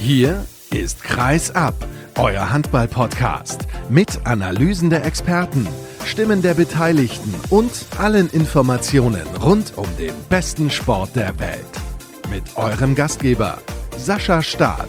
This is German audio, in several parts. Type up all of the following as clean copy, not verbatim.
Hier ist Kreis ab, euer Handball-Podcast mit Analysen der Experten, Stimmen der Beteiligten und allen Informationen rund um den besten Sport der Welt. Mit eurem Gastgeber Sascha Staat.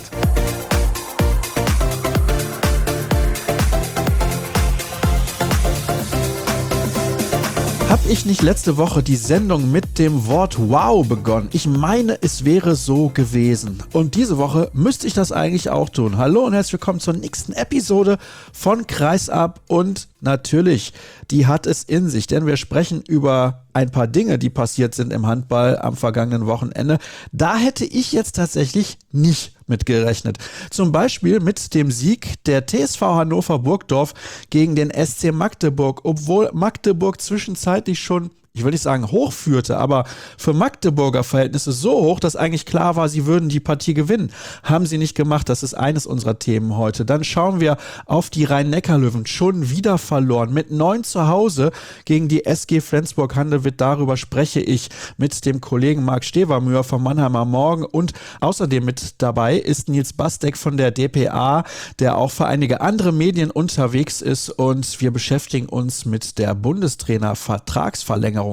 Hab ich nicht letzte Woche die Sendung mit dem Wort Wow begonnen? Ich meine, es wäre so gewesen. Und diese Woche müsste ich das eigentlich auch tun. Hallo und herzlich willkommen zur nächsten Episode von Kreisab. Und natürlich, die hat es in sich, denn wir sprechen über ein paar Dinge, die passiert sind im Handball am vergangenen Wochenende. Da hätte ich jetzt tatsächlich nicht mitgerechnet. Zum Beispiel mit dem Sieg der TSV Hannover Burgdorf gegen den SC Magdeburg, obwohl Magdeburg zwischenzeitlich schon, ich will nicht sagen hochführte, aber für Magdeburger Verhältnisse so hoch, dass eigentlich klar war, sie würden die Partie gewinnen. Haben sie nicht gemacht, das ist eines unserer Themen heute. Dann schauen wir auf die Rhein-Neckar-Löwen, schon wieder verloren, mit 9 zu Hause gegen die SG Flensburg-Handewitt. Darüber spreche ich mit dem Kollegen Marc Stevermüher vom Mannheimer Morgen und außerdem mit dabei ist Nils Bastek von der dpa, der auch für einige andere Medien unterwegs ist und wir beschäftigen uns mit der Bundestrainer-Vertragsverlängerung.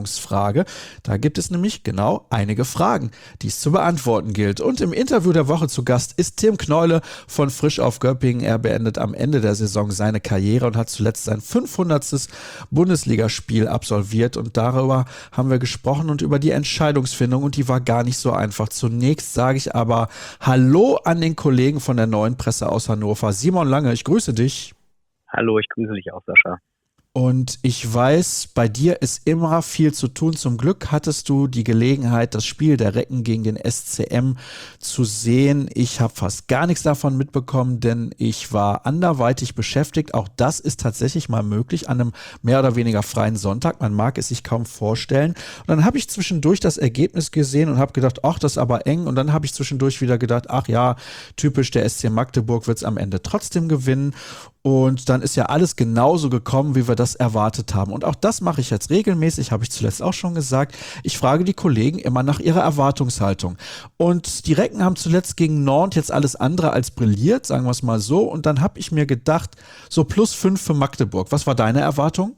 Da gibt es nämlich genau einige Fragen, die es zu beantworten gilt. Und im Interview der Woche zu Gast ist Tim Knolle von Frisch auf Göppingen. Er beendet am Ende der Saison seine Karriere und hat zuletzt sein 500. Bundesligaspiel absolviert. Und darüber haben wir gesprochen und über die Entscheidungsfindung. Und die war gar nicht so einfach. Zunächst sage ich aber Hallo an den Kollegen von der Neuen Presse aus Hannover. Simon Lange, ich grüße dich. Hallo, ich grüße dich auch, Sascha. Und ich weiß, bei dir ist immer viel zu tun. Zum Glück hattest du die Gelegenheit, das Spiel der Recken gegen den SCM zu sehen. Ich habe fast gar nichts davon mitbekommen, denn ich war anderweitig beschäftigt. Auch das ist tatsächlich mal möglich an einem mehr oder weniger freien Sonntag. Man mag es sich kaum vorstellen. Und dann habe ich zwischendurch das Ergebnis gesehen und habe gedacht, ach, das ist aber eng. Und dann habe ich zwischendurch wieder gedacht, ach ja, typisch, der SC Magdeburg wird es am Ende trotzdem gewinnen. Und dann ist ja alles genauso gekommen, wie wir das erwartet haben. Und auch das mache ich jetzt regelmäßig, habe ich zuletzt auch schon gesagt. Ich frage die Kollegen immer nach ihrer Erwartungshaltung. Und die Recken haben zuletzt gegen Nantes jetzt alles andere als brilliert, sagen wir es mal so. Und dann habe ich mir gedacht, so +5 für Magdeburg. Was war deine Erwartung?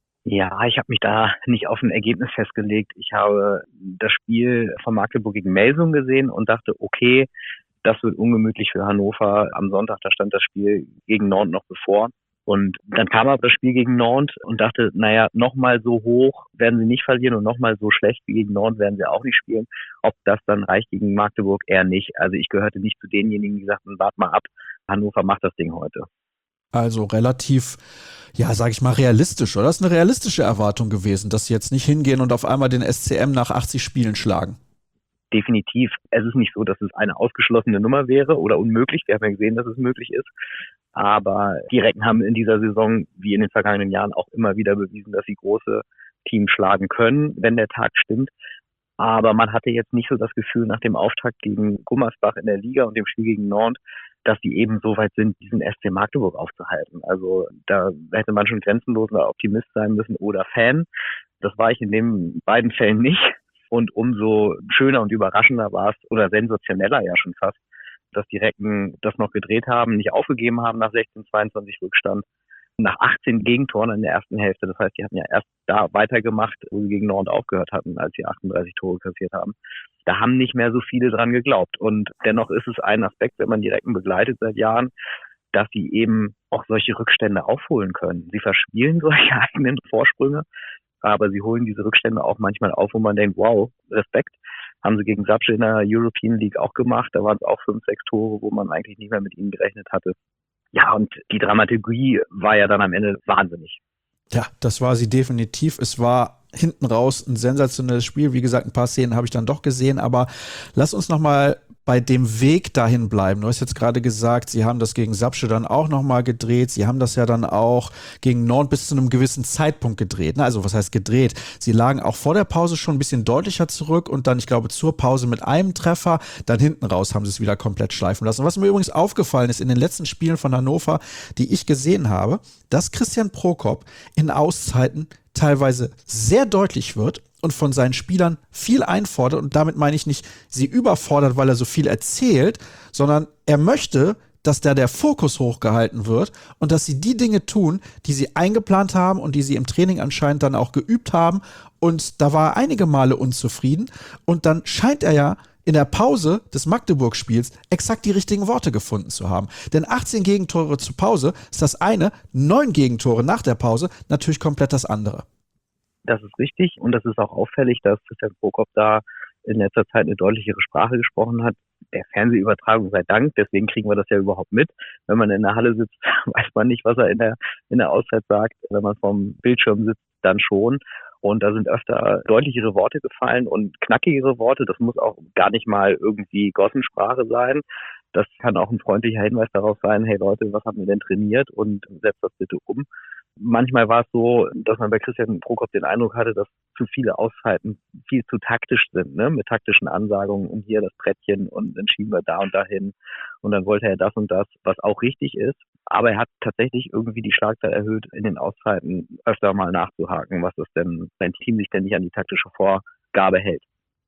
Ja, ich habe mich da nicht auf ein Ergebnis festgelegt. Ich habe das Spiel von Magdeburg gegen Melsung gesehen und dachte, okay, das wird ungemütlich für Hannover. Am Sonntag, da stand das Spiel gegen Nantes noch bevor. Und dann kam aber das Spiel gegen Nantes und dachte, naja, nochmal so hoch werden sie nicht verlieren und nochmal so schlecht wie gegen Nantes werden sie auch nicht spielen. Ob das dann reicht gegen Magdeburg, eher nicht. Also ich gehörte nicht zu denjenigen, die sagten, wart mal ab, Hannover macht das Ding heute. Also relativ, ja, sage ich mal, realistisch, oder? Das ist eine realistische Erwartung gewesen, dass sie jetzt nicht hingehen und auf einmal den SCM nach 80 Spielen schlagen. Definitiv. Es ist nicht so, dass es eine ausgeschlossene Nummer wäre oder unmöglich. Wir haben ja gesehen, dass es möglich ist. Aber die Recken haben in dieser Saison, wie in den vergangenen Jahren, auch immer wieder bewiesen, dass sie große Teams schlagen können, wenn der Tag stimmt. Aber man hatte jetzt nicht so das Gefühl nach dem Auftakt gegen Gummersbach in der Liga und dem Spiel gegen Nantes, dass die eben so weit sind, diesen SC Magdeburg aufzuhalten. Also da hätte man schon grenzenloser Optimist sein müssen oder Fan. Das war ich in den beiden Fällen nicht. Und umso schöner und überraschender war es, oder sensationeller ja schon fast, dass die Recken das noch gedreht haben, nicht aufgegeben haben nach 16-22 Rückstand, nach 18 Gegentoren in der ersten Hälfte. Das heißt, die hatten ja erst da weitergemacht, wo sie gegen Nantes aufgehört hatten, als sie 38 Tore kassiert haben. Da haben nicht mehr so viele dran geglaubt. Und dennoch ist es ein Aspekt, wenn man die Recken begleitet seit Jahren, dass sie eben auch solche Rückstände aufholen können. Sie verspielen solche eigenen Vorsprünge, aber sie holen diese Rückstände auch manchmal auf, wo man denkt, wow, Respekt. Haben sie gegen Zabrze in der European League auch gemacht. Da waren es auch 5-6 Tore, wo man eigentlich nicht mehr mit ihnen gerechnet hatte. Ja, und die Dramaturgie war ja dann am Ende wahnsinnig. Ja, das war sie definitiv. Es war hinten raus ein sensationelles Spiel. Wie gesagt, ein paar Szenen habe ich dann doch gesehen, aber lass uns nochmal bei dem Weg dahin bleiben. Du hast jetzt gerade gesagt, sie haben das gegen Zabrze dann auch nochmal gedreht. Sie haben das ja dann auch gegen Nantes bis zu einem gewissen Zeitpunkt gedreht. Also was heißt gedreht? Sie lagen auch vor der Pause schon ein bisschen deutlicher zurück und dann, ich glaube, zur Pause mit einem Treffer. Dann hinten raus haben sie es wieder komplett schleifen lassen. Was mir übrigens aufgefallen ist in den letzten Spielen von Hannover, die ich gesehen habe, dass Christian Prokop in Auszeiten teilweise sehr deutlich wird und von seinen Spielern viel einfordert. Und damit meine ich nicht, sie überfordert, weil er so viel erzählt, sondern er möchte, dass da der Fokus hochgehalten wird und dass sie die Dinge tun, die sie eingeplant haben und die sie im Training anscheinend dann auch geübt haben. Und da war er einige Male unzufrieden. Und dann scheint er ja in der Pause des Magdeburg-Spiels exakt die richtigen Worte gefunden zu haben. Denn 18 Gegentore zur Pause ist das eine, 9 Gegentore nach der Pause natürlich komplett das andere. Das ist richtig und das ist auch auffällig, dass Christian Prokop da in letzter Zeit eine deutlichere Sprache gesprochen hat. Der Fernsehübertragung sei Dank, deswegen kriegen wir das ja überhaupt mit. Wenn man in der Halle sitzt, weiß man nicht, was er in der Auszeit sagt. Wenn man vorm Bildschirm sitzt, dann schon. Und da sind öfter deutlichere Worte gefallen und knackigere Worte. Das muss auch gar nicht mal irgendwie Gossensprache sein. Das kann auch ein freundlicher Hinweis darauf sein, hey Leute, was haben wir denn trainiert und setzt das bitte um. Manchmal war es so, dass man bei Christian Prokop den Eindruck hatte, dass zu viele Auszeiten viel zu taktisch sind, ne? Mit taktischen Ansagungen und hier das Brettchen und dann schieben wir da und dahin und dann wollte er das und das, was auch richtig ist. Aber er hat tatsächlich irgendwie die Schlagzahl erhöht, in den Auszeiten öfter mal nachzuhaken, was das denn, sein Team sich denn nicht an die taktische Vorgabe hält.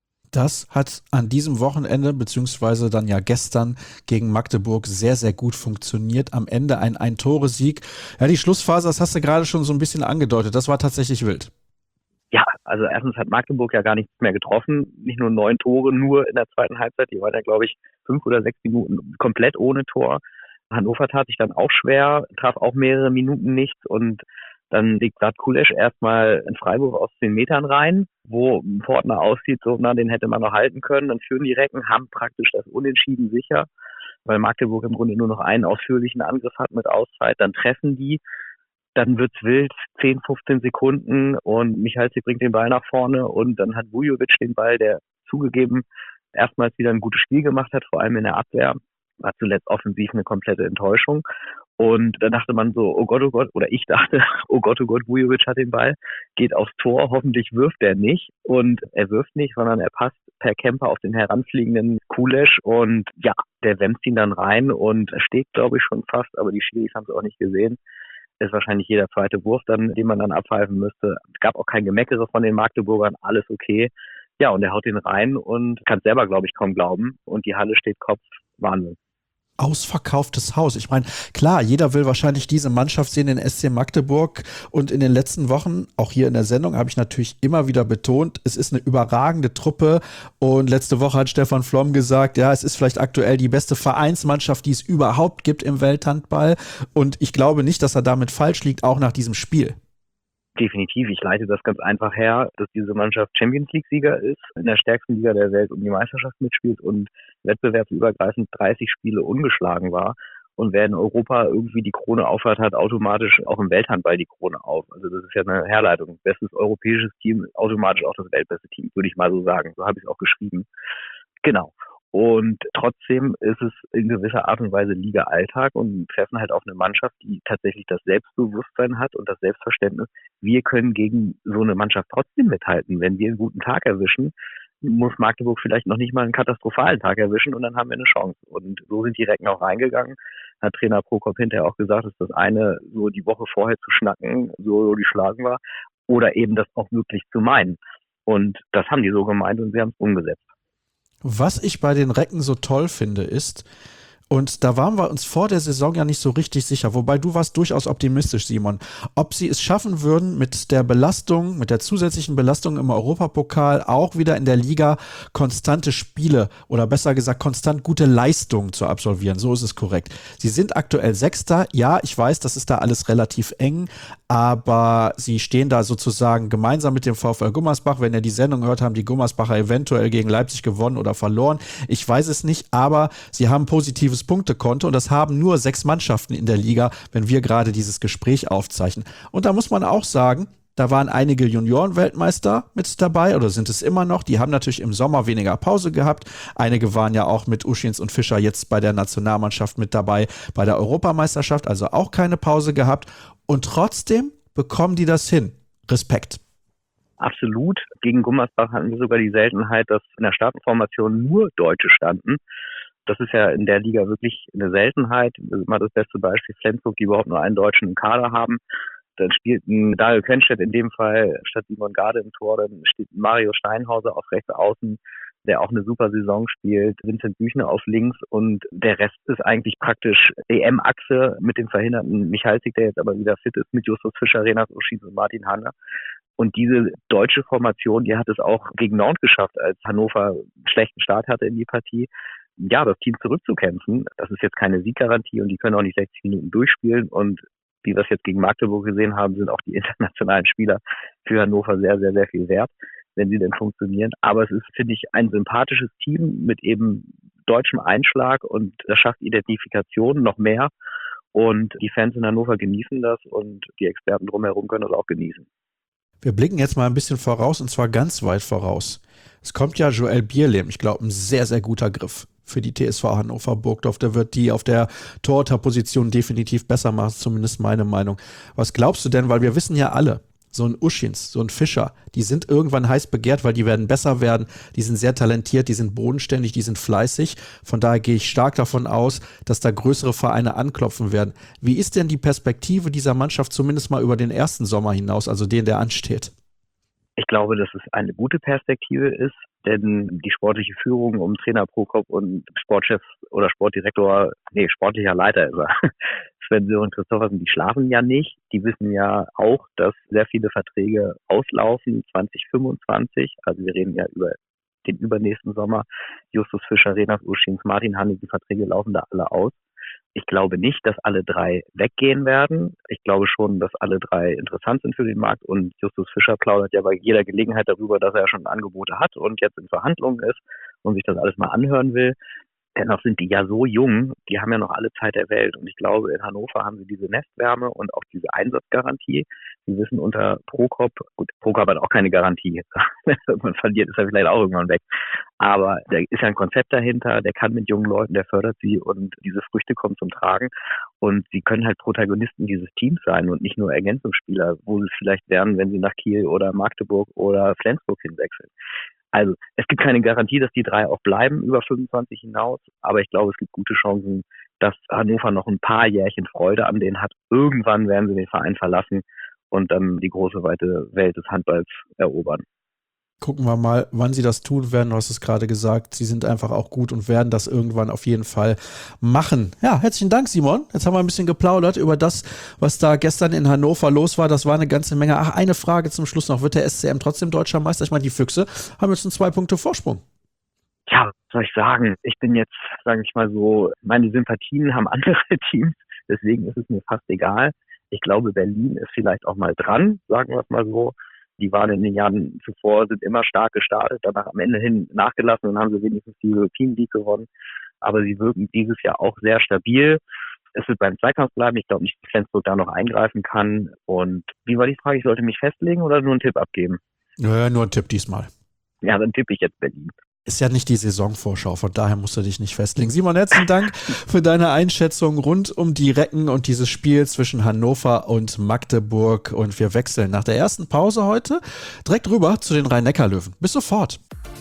Das hat an diesem Wochenende, beziehungsweise dann ja gestern gegen Magdeburg sehr, sehr gut funktioniert. Am Ende ein Ein-Tore-Sieg. Ja, die Schlussphase, das hast du gerade schon so ein bisschen angedeutet. Das war tatsächlich wild. Ja, also erstens hat Magdeburg ja gar nichts mehr getroffen. Nicht nur 9 Tore, nur in der zweiten Halbzeit. Die waren ja, glaube ich, 5 oder 6 Minuten komplett ohne Tor. Hannover tat sich dann auch schwer, traf auch mehrere Minuten nichts und dann legt Vlad Kulesch erstmal einen Freiwurf aus 10 Metern rein, wo Fortner aussieht, so, na, den hätte man noch halten können. Dann führen die Recken, haben praktisch das Unentschieden sicher, weil Magdeburg im Grunde nur noch einen ausführlichen Angriff hat mit Auszeit. Dann treffen die, dann wird's wild, 10, 15 Sekunden und Michalski bringt den Ball nach vorne und dann hat Vujovic den Ball, der zugegeben erstmals wieder ein gutes Spiel gemacht hat, vor allem in der Abwehr. War zuletzt offensiv eine komplette Enttäuschung. Und da dachte man so, oh Gott, oder ich dachte, oh Gott, Vujovic hat den Ball, geht aufs Tor, hoffentlich wirft er nicht. Und er wirft nicht, sondern er passt per Camper auf den heranfliegenden Kulesch und ja, der wämst ihn dann rein und steht, glaube ich, schon fast, aber die Schiris haben es auch nicht gesehen. Ist wahrscheinlich jeder zweite Wurf dann, den man dann abpfeifen müsste. Es gab auch kein Gemeckere von den Magdeburgern, alles okay. Ja, und er haut den rein und kann selber, glaube ich, kaum glauben. Und die Halle steht Kopf, Wahnsinn. Ausverkauftes Haus. Ich meine, klar, jeder will wahrscheinlich diese Mannschaft sehen, den SC Magdeburg. Und in den letzten Wochen, auch hier in der Sendung, habe ich natürlich immer wieder betont, es ist eine überragende Truppe. Und letzte Woche hat Stefan Flom gesagt, ja, es ist vielleicht aktuell die beste Vereinsmannschaft, die es überhaupt gibt im Welthandball. Und ich glaube nicht, dass er damit falsch liegt, auch nach diesem Spiel. Definitiv. Ich leite das ganz einfach her, dass diese Mannschaft Champions-League-Sieger ist, in der stärksten Liga der Welt um die Meisterschaft mitspielt und wettbewerbsübergreifend 30 Spiele ungeschlagen war. Und wer in Europa irgendwie die Krone aufhat, hat automatisch auch im Welthandball die Krone auf. Also das ist ja eine Herleitung. Bestes europäisches Team, automatisch auch das weltbeste Team, würde ich mal so sagen. So habe ich es auch geschrieben. Genau. Und trotzdem ist es in gewisser Art und Weise Liga-Alltag und treffen halt auf eine Mannschaft, die tatsächlich das Selbstbewusstsein hat und das Selbstverständnis. Wir können gegen so eine Mannschaft trotzdem mithalten. Wenn wir einen guten Tag erwischen, muss Magdeburg vielleicht noch nicht mal einen katastrophalen Tag erwischen und dann haben wir eine Chance. Und so sind die Recken auch reingegangen. Hat Trainer Prokop hinterher auch gesagt, dass das eine, so die Woche vorher zu schnacken, so geschlagen war, oder eben das auch wirklich zu meinen. Und das haben die so gemeint und sie haben es umgesetzt. Was ich bei den Recken so toll finde, ist, und da waren wir uns vor der Saison ja nicht so richtig sicher, wobei du warst durchaus optimistisch, Simon, ob sie es schaffen würden, mit der Belastung, mit der zusätzlichen Belastung im Europapokal auch wieder in der Liga konstante Spiele oder besser gesagt konstant gute Leistungen zu absolvieren. So ist es korrekt. Sie sind aktuell Sechster. Ja, ich weiß, das ist da alles relativ eng, aber sie stehen da sozusagen gemeinsam mit dem VfL Gummersbach. Wenn ihr die Sendung hört, haben die Gummersbacher eventuell gegen Leipzig gewonnen oder verloren. Ich weiß es nicht, aber sie haben positives Punktekonto und das haben nur 6 Mannschaften in der Liga, wenn wir gerade dieses Gespräch aufzeichnen. Und da muss man auch sagen, da waren einige Junioren-Weltmeister mit dabei oder sind es immer noch. Die haben natürlich im Sommer weniger Pause gehabt. Einige waren ja auch mit Uschins und Fischer jetzt bei der Nationalmannschaft mit dabei, bei der Europameisterschaft, also auch keine Pause gehabt. Und trotzdem bekommen die das hin. Respekt. Absolut. Gegen Gummersbach hatten wir sogar die Seltenheit, dass in der Startformation nur Deutsche standen. Das ist ja in der Liga wirklich eine Seltenheit. Das ist immer das beste Beispiel Flensburg, die überhaupt nur einen Deutschen im Kader haben. Dann spielt ein Dario Quenstedt in dem Fall statt Simon Garde im Tor, dann steht Mario Steinhauser auf rechts außen, der auch eine super Saison spielt, Vincent Büchner auf links und der Rest ist eigentlich praktisch EM-Achse mit dem verhinderten Michalzik, der jetzt aber wieder fit ist, mit Justus Fischer, Renas Uschins und Martin Hanna. Und diese deutsche Formation, die hat es auch gegen Nantes geschafft, als Hannover einen schlechten Start hatte in die Partie. Ja, das Team zurückzukämpfen, das ist jetzt keine Sieggarantie und die können auch nicht 60 Minuten durchspielen. Und wie wir es jetzt gegen Magdeburg gesehen haben, sind auch die internationalen Spieler für Hannover sehr, sehr, sehr viel wert, wenn sie denn funktionieren. Aber es ist, finde ich, ein sympathisches Team mit eben deutschem Einschlag und das schafft Identifikation noch mehr. Und die Fans in Hannover genießen das und die Experten drumherum können das auch genießen. Wir blicken jetzt mal ein bisschen voraus und zwar ganz weit voraus. Es kommt ja Joel Bierlehm, ich glaube, ein sehr, sehr guter Griff für die TSV Hannover Burgdorf. Der wird die auf der Torhüterposition definitiv besser machen, zumindest meine Meinung. Was glaubst du denn, weil wir wissen ja alle, so ein Uschins, so ein Fischer, die sind irgendwann heiß begehrt, weil die werden besser werden, die sind sehr talentiert, die sind bodenständig, die sind fleißig. Von daher gehe ich stark davon aus, dass da größere Vereine anklopfen werden. Wie ist denn die Perspektive dieser Mannschaft zumindest mal über den ersten Sommer hinaus, also den, der ansteht? Ich glaube, dass es eine gute Perspektive ist, denn die sportliche Führung um Trainer Prokop und Sportchef oder sportlicher Leiter ist er, Sven-Sören Christoffersen, die schlafen ja nicht. Die wissen ja auch, dass sehr viele Verträge auslaufen 2025. Also wir reden ja über den übernächsten Sommer. Justus Fischer, Renas Uschins, Martin Hanni, die Verträge laufen da alle aus. Ich glaube nicht, dass alle drei weggehen werden. Ich glaube schon, dass alle drei interessant sind für den Markt. Und Justus Fischer plaudert ja bei jeder Gelegenheit darüber, dass er schon Angebote hat und jetzt in Verhandlungen ist und sich das alles mal anhören will. Dennoch sind die ja so jung, die haben ja noch alle Zeit der Welt. Und ich glaube, in Hannover haben sie diese Nestwärme und auch diese Einsatzgarantie. Sie wissen unter Prokop, gut, Prokop hat auch keine Garantie. Wenn er irgendwann verliert, ist er vielleicht auch irgendwann weg. Aber da ist ja ein Konzept dahinter, der kann mit jungen Leuten, der fördert sie und diese Früchte kommen zum Tragen. Und sie können halt Protagonisten dieses Teams sein und nicht nur Ergänzungsspieler, wo sie es vielleicht werden, wenn sie nach Kiel oder Magdeburg oder Flensburg hinwechseln. Also es gibt keine Garantie, dass die drei auch bleiben über 25 hinaus, aber ich glaube, es gibt gute Chancen, dass Hannover noch ein paar Jährchen Freude an denen hat. Irgendwann werden sie den Verein verlassen und dann die große, weite Welt des Handballs erobern. Gucken wir mal, wann sie das tun werden. Du hast es gerade gesagt, sie sind einfach auch gut und werden das irgendwann auf jeden Fall machen. Ja, herzlichen Dank, Simon. Jetzt haben wir ein bisschen geplaudert über das, was da gestern in Hannover los war. Das war eine ganze Menge. Ach, eine Frage zum Schluss noch. Wird der SCM trotzdem deutscher Meister? Ich meine, die Füchse haben jetzt einen 2 Punkte Vorsprung. Ja, was soll ich sagen? Ich bin jetzt, sage ich mal so, meine Sympathien haben andere Teams. Deswegen ist es mir fast egal. Ich glaube, Berlin ist vielleicht auch mal dran, sagen wir es mal so. Die waren in den Jahren zuvor, sind immer stark gestartet, danach am Ende hin nachgelassen und haben sie wenigstens die European League gewonnen. Aber sie wirken dieses Jahr auch sehr stabil. Es wird beim Zweikampf bleiben. Ich glaube nicht, dass Flensburg da noch eingreifen kann. Und wie war die Frage? Ich sollte mich festlegen oder nur einen Tipp abgeben? Naja, nur ein Tipp diesmal. Ja, dann tippe ich jetzt Berlin. Ist ja nicht die Saisonvorschau, von daher musst du dich nicht festlegen. Simon, herzlichen Dank für deine Einschätzung rund um die Recken und dieses Spiel zwischen Hannover und Magdeburg. Und wir wechseln nach der ersten Pause heute direkt rüber zu den Rhein-Neckar-Löwen. Bis sofort.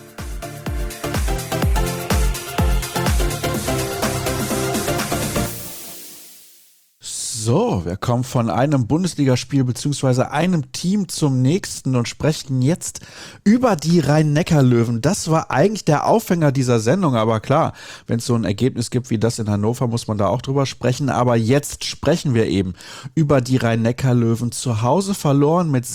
So, wir kommen von einem Bundesligaspiel bzw. einem Team zum nächsten und sprechen jetzt über die Rhein-Neckar-Löwen. Das war eigentlich der Aufhänger dieser Sendung, aber klar, wenn es so ein Ergebnis gibt wie das in Hannover, muss man da auch drüber sprechen. Aber jetzt sprechen wir eben über die Rhein-Neckar-Löwen. Zu Hause verloren mit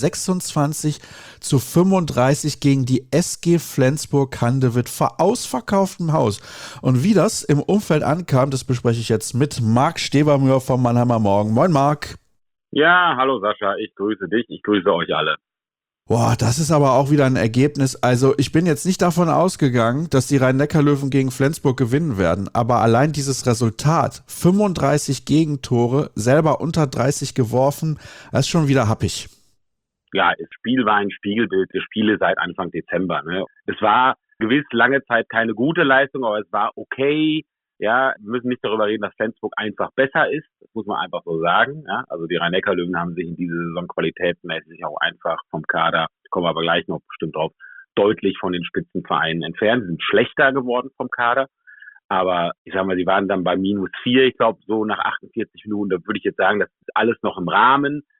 26:35 gegen die SG Flensburg-Handewitt vor ausverkauftem Haus. Und wie das im Umfeld ankam, das bespreche ich jetzt mit Marc Stevermühr vom Mannheimer Morgen. Moin Marc. Ja, hallo Sascha, ich grüße dich, ich grüße euch alle. Boah, das ist aber auch wieder ein Ergebnis. Also ich bin jetzt nicht davon ausgegangen, dass die Rhein-Neckar-Löwen gegen Flensburg gewinnen werden. Aber allein dieses Resultat, 35 Gegentore, selber unter 30 geworfen, das ist schon wieder happig. Ja, das Spiel war ein Spiegelbild der Spiele seit Anfang Dezember. Ne? Es war gewiss lange Zeit keine gute Leistung, aber es war okay. Ja, wir müssen nicht darüber reden, dass Flensburg einfach besser ist. Das muss man einfach so sagen. Ja, also die Rhein-Neckar-Löwen haben sich in dieser Saison qualitätsmäßig auch einfach vom Kader, kommen wir aber gleich noch bestimmt drauf, deutlich von den Spitzenvereinen entfernt. Sie sind schlechter geworden vom Kader. Aber ich sag mal, sie waren dann bei -4, ich glaube, so nach 48 Minuten. Da würde ich jetzt sagen, das ist alles noch im Rahmen.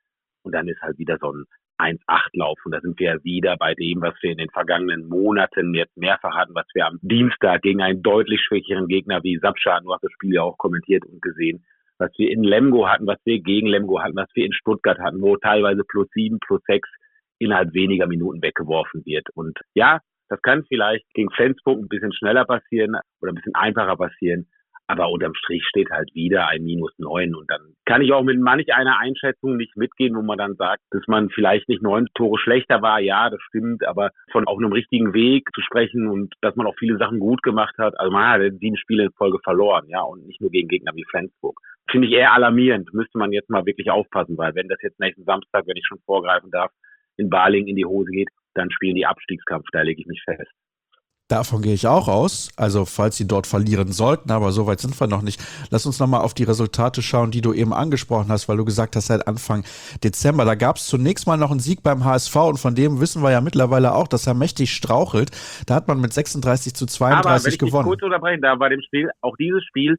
und dann ist halt wieder so ein 1-8-Lauf. Und da sind wir ja wieder bei dem, was wir in den vergangenen Monaten jetzt mehrfach hatten, was wir am Dienstag gegen einen deutlich schwächeren Gegner wie Sapscha, du hast das Spiel ja auch kommentiert und gesehen, was wir in Lemgo hatten, was wir gegen Lemgo hatten, was wir in Stuttgart hatten, wo teilweise +7, +6 innerhalb weniger Minuten weggeworfen wird. Und ja, das kann vielleicht gegen Flensburg ein bisschen schneller passieren oder ein bisschen einfacher passieren. Aber unterm Strich steht halt wieder ein -9. Und dann kann ich auch mit manch einer Einschätzung nicht mitgehen, wo man dann sagt, dass man vielleicht nicht 9 Tore schlechter war. Ja, das stimmt. Aber von auch einem richtigen Weg zu sprechen und dass man auch viele Sachen gut gemacht hat. Also man hat 7 Spiele in Folge verloren. Ja, und nicht nur gegen Gegner wie Flensburg. Finde ich eher alarmierend. Müsste man jetzt mal wirklich aufpassen, weil wenn das jetzt nächsten Samstag, wenn ich schon vorgreifen darf, in Balingen in die Hose geht, dann spielen die Abstiegskampf. Da lege ich mich fest. Davon gehe ich auch aus, also falls sie dort verlieren sollten, aber so weit sind wir noch nicht. Lass uns nochmal auf die Resultate schauen, die du eben angesprochen hast, weil du gesagt hast, seit Anfang Dezember, da gab es zunächst mal noch einen Sieg beim HSV und von dem wissen wir ja mittlerweile auch, dass er mächtig strauchelt. Da hat man mit 36-32 aber wenn ich gewonnen. Kurz unterbrechen darf, bei dem Spiel, auch dieses Spiel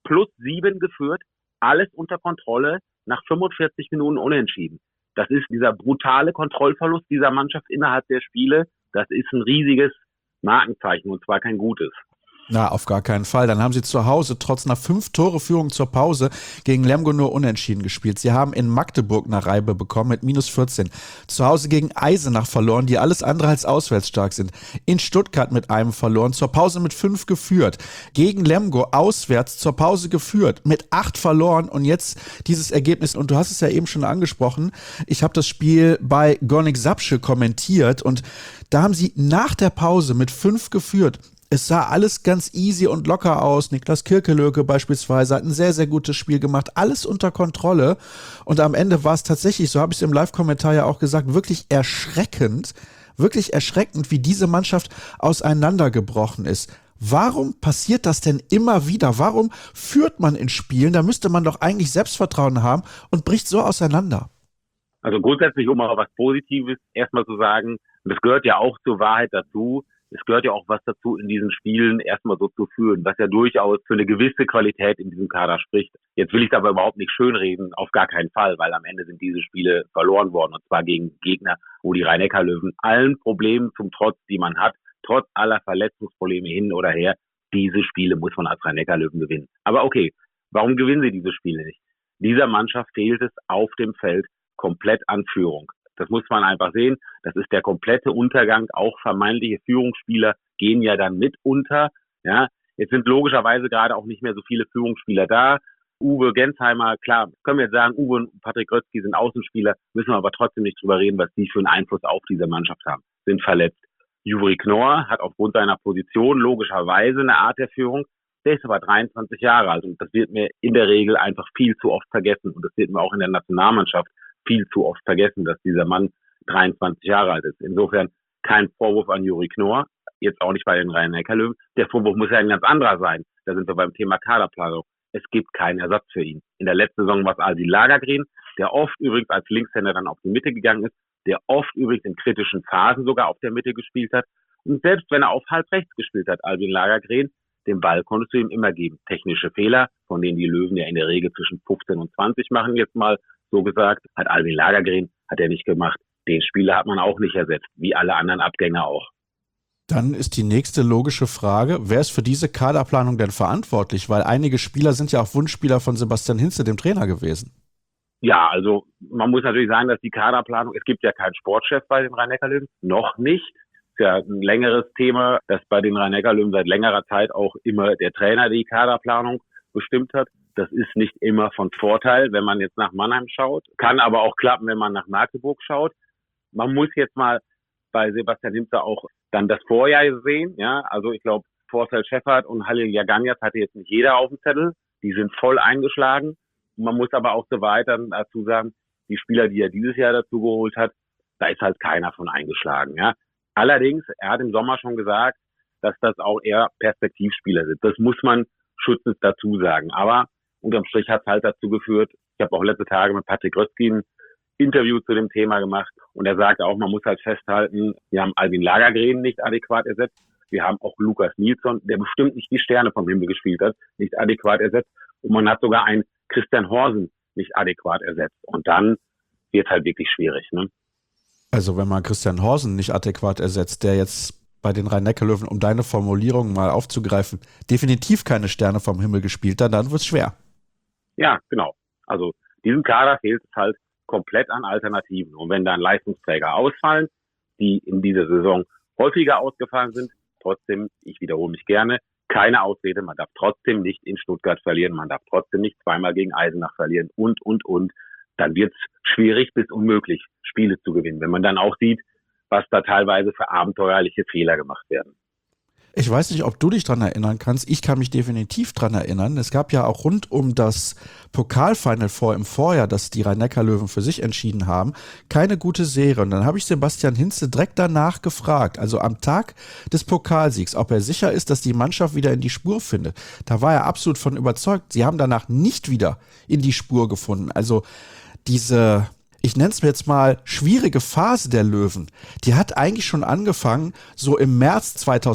+7 geführt, alles unter Kontrolle, nach 45 Minuten unentschieden. Das ist dieser brutale Kontrollverlust dieser Mannschaft innerhalb der Spiele, das ist ein riesiges Markenzeichen und zwar kein gutes. Na, auf gar keinen Fall. Dann haben sie zu Hause trotz einer 5-Tore-Führung zur Pause gegen Lemgo nur unentschieden gespielt. Sie haben in Magdeburg eine Reibe bekommen mit -14. Zu Hause gegen Eisenach verloren, die alles andere als auswärts stark sind. In Stuttgart mit einem verloren, zur Pause mit 5 geführt. Gegen Lemgo auswärts zur Pause geführt, mit 8 verloren und jetzt dieses Ergebnis. Und du hast es ja eben schon angesprochen. Ich habe das Spiel bei Gornik Sapsche kommentiert und da haben sie nach der Pause mit 5 geführt. Es sah alles ganz easy und locker aus. Niklas Kirkelöke beispielsweise hat ein sehr, sehr gutes Spiel gemacht. Alles unter Kontrolle. Und am Ende war es tatsächlich, so habe ich es im Live-Kommentar ja auch gesagt, wirklich erschreckend, wie diese Mannschaft auseinandergebrochen ist. Warum passiert das denn immer wieder? Warum führt man in Spielen? Da müsste man doch eigentlich Selbstvertrauen haben und bricht so auseinander. Also grundsätzlich, um mal was Positives erstmal zu sagen, und das gehört ja auch zur Wahrheit dazu, es gehört ja auch was dazu, in diesen Spielen erstmal so zu führen, was ja durchaus für eine gewisse Qualität in diesem Kader spricht. Jetzt will ich es aber überhaupt nicht schönreden, auf gar keinen Fall, weil am Ende sind diese Spiele verloren worden und zwar gegen Gegner, wo die Rhein-Neckar-Löwen allen Problemen zum Trotz, die man hat, trotz aller Verletzungsprobleme hin oder her, diese Spiele muss man als Rhein-Neckar-Löwen gewinnen. Aber okay, warum gewinnen sie diese Spiele nicht? Dieser Mannschaft fehlt es auf dem Feld komplett an Führung. Das muss man einfach sehen. Das ist der komplette Untergang. Auch vermeintliche Führungsspieler gehen ja dann mit unter. Ja, jetzt sind logischerweise gerade auch nicht mehr so viele Führungsspieler da. Uwe Gensheimer, klar, können wir jetzt sagen, Uwe und Patrick Grötzky sind Außenspieler, müssen wir aber trotzdem nicht drüber reden, was die für einen Einfluss auf diese Mannschaft haben. Sind verletzt. Juri Knorr hat aufgrund seiner Position logischerweise eine Art der Führung. Der ist aber 23 Jahre alt und das wird mir in der Regel einfach viel zu oft vergessen. Und das wird mir auch in der Nationalmannschaft viel zu oft vergessen, dass dieser Mann 23 Jahre alt ist. Insofern kein Vorwurf an Juri Knorr, jetzt auch nicht bei den Rhein-Neckar-Löwen. Der Vorwurf muss ja ein ganz anderer sein. Da sind wir beim Thema Kaderplanung. Es gibt keinen Ersatz für ihn. In der letzten Saison war es Albin Lagergren, der oft übrigens als Linkshänder dann auf die Mitte gegangen ist, der oft übrigens in kritischen Phasen sogar auf der Mitte gespielt hat. Und selbst wenn er auf halb rechts gespielt hat, Albin Lagergren, den Ball konntest du ihm immer geben. Technische Fehler, von denen die Löwen ja in der Regel zwischen 15 und 20 machen, jetzt mal so gesagt, hat Albin Lagergren, hat er nicht gemacht. Den Spieler hat man auch nicht ersetzt, wie alle anderen Abgänger auch. Dann ist die nächste logische Frage, wer ist für diese Kaderplanung denn verantwortlich? Weil einige Spieler sind ja auch Wunschspieler von Sebastian Hinze, dem Trainer, gewesen. Ja, also man muss natürlich sagen, dass die Kaderplanung, es gibt ja keinen Sportchef bei den Rhein-Neckar-Löwen, noch nicht. Ist ja ein längeres Thema, dass bei den Rhein-Neckar-Löwen seit längerer Zeit auch immer der Trainer die Kaderplanung bestimmt hat. Das ist nicht immer von Vorteil, wenn man jetzt nach Mannheim schaut. Kann aber auch klappen, wenn man nach Magdeburg schaut. Man muss jetzt mal bei Sebastian Hinze auch dann das Vorjahr sehen. Ja, also ich glaube, Forssell Scheffert und Halil Jaganjas hatte jetzt nicht jeder auf dem Zettel. Die sind voll eingeschlagen. Man muss aber auch so weiter dazu sagen, die Spieler, die er dieses Jahr dazu geholt hat, da ist halt keiner von eingeschlagen. Ja. Allerdings, er hat im Sommer schon gesagt, dass das auch eher Perspektivspieler sind. Das muss man schützend dazu sagen. Aber unterm Strich hat es halt dazu geführt, ich habe auch letzte Tage mit Patrick Grötzky ein Interview zu dem Thema gemacht und er sagt auch, man muss halt festhalten, wir haben Albin Lagergren nicht adäquat ersetzt, wir haben auch Lukas Nilsson, der bestimmt nicht die Sterne vom Himmel gespielt hat, nicht adäquat ersetzt und man hat sogar einen Christian Horsen nicht adäquat ersetzt. Und dann, wird halt wirklich schwierig. Ne? Also wenn man Christian Horsen nicht adäquat ersetzt, der jetzt bei den Rhein-Neckar-Löwen, um deine Formulierung mal aufzugreifen, definitiv keine Sterne vom Himmel gespielt hat, dann wird es schwer. Ja, genau. Also diesem Kader fehlt es halt komplett an Alternativen. Und wenn dann Leistungsträger ausfallen, die in dieser Saison häufiger ausgefallen sind, trotzdem, ich wiederhole mich gerne, keine Ausrede, man darf trotzdem nicht in Stuttgart verlieren, man darf trotzdem nicht zweimal gegen Eisenach verlieren und. Dann wird es schwierig bis unmöglich, Spiele zu gewinnen, wenn man dann auch sieht, was da teilweise für abenteuerliche Fehler gemacht werden. Ich weiß nicht, ob du dich dran erinnern kannst. Ich kann mich definitiv dran erinnern. Es gab ja auch rund um das Pokalfinal im Vorjahr, das die Rhein-Neckar-Löwen für sich entschieden haben, keine gute Serie. Und dann habe ich Sebastian Hinze direkt danach gefragt, also am Tag des Pokalsiegs, ob er sicher ist, dass die Mannschaft wieder in die Spur findet. Da war er absolut von überzeugt. Sie haben danach nicht wieder in die Spur gefunden. Also diese, ich nenne es mir jetzt mal, schwierige Phase der Löwen, die hat eigentlich schon angefangen, so im März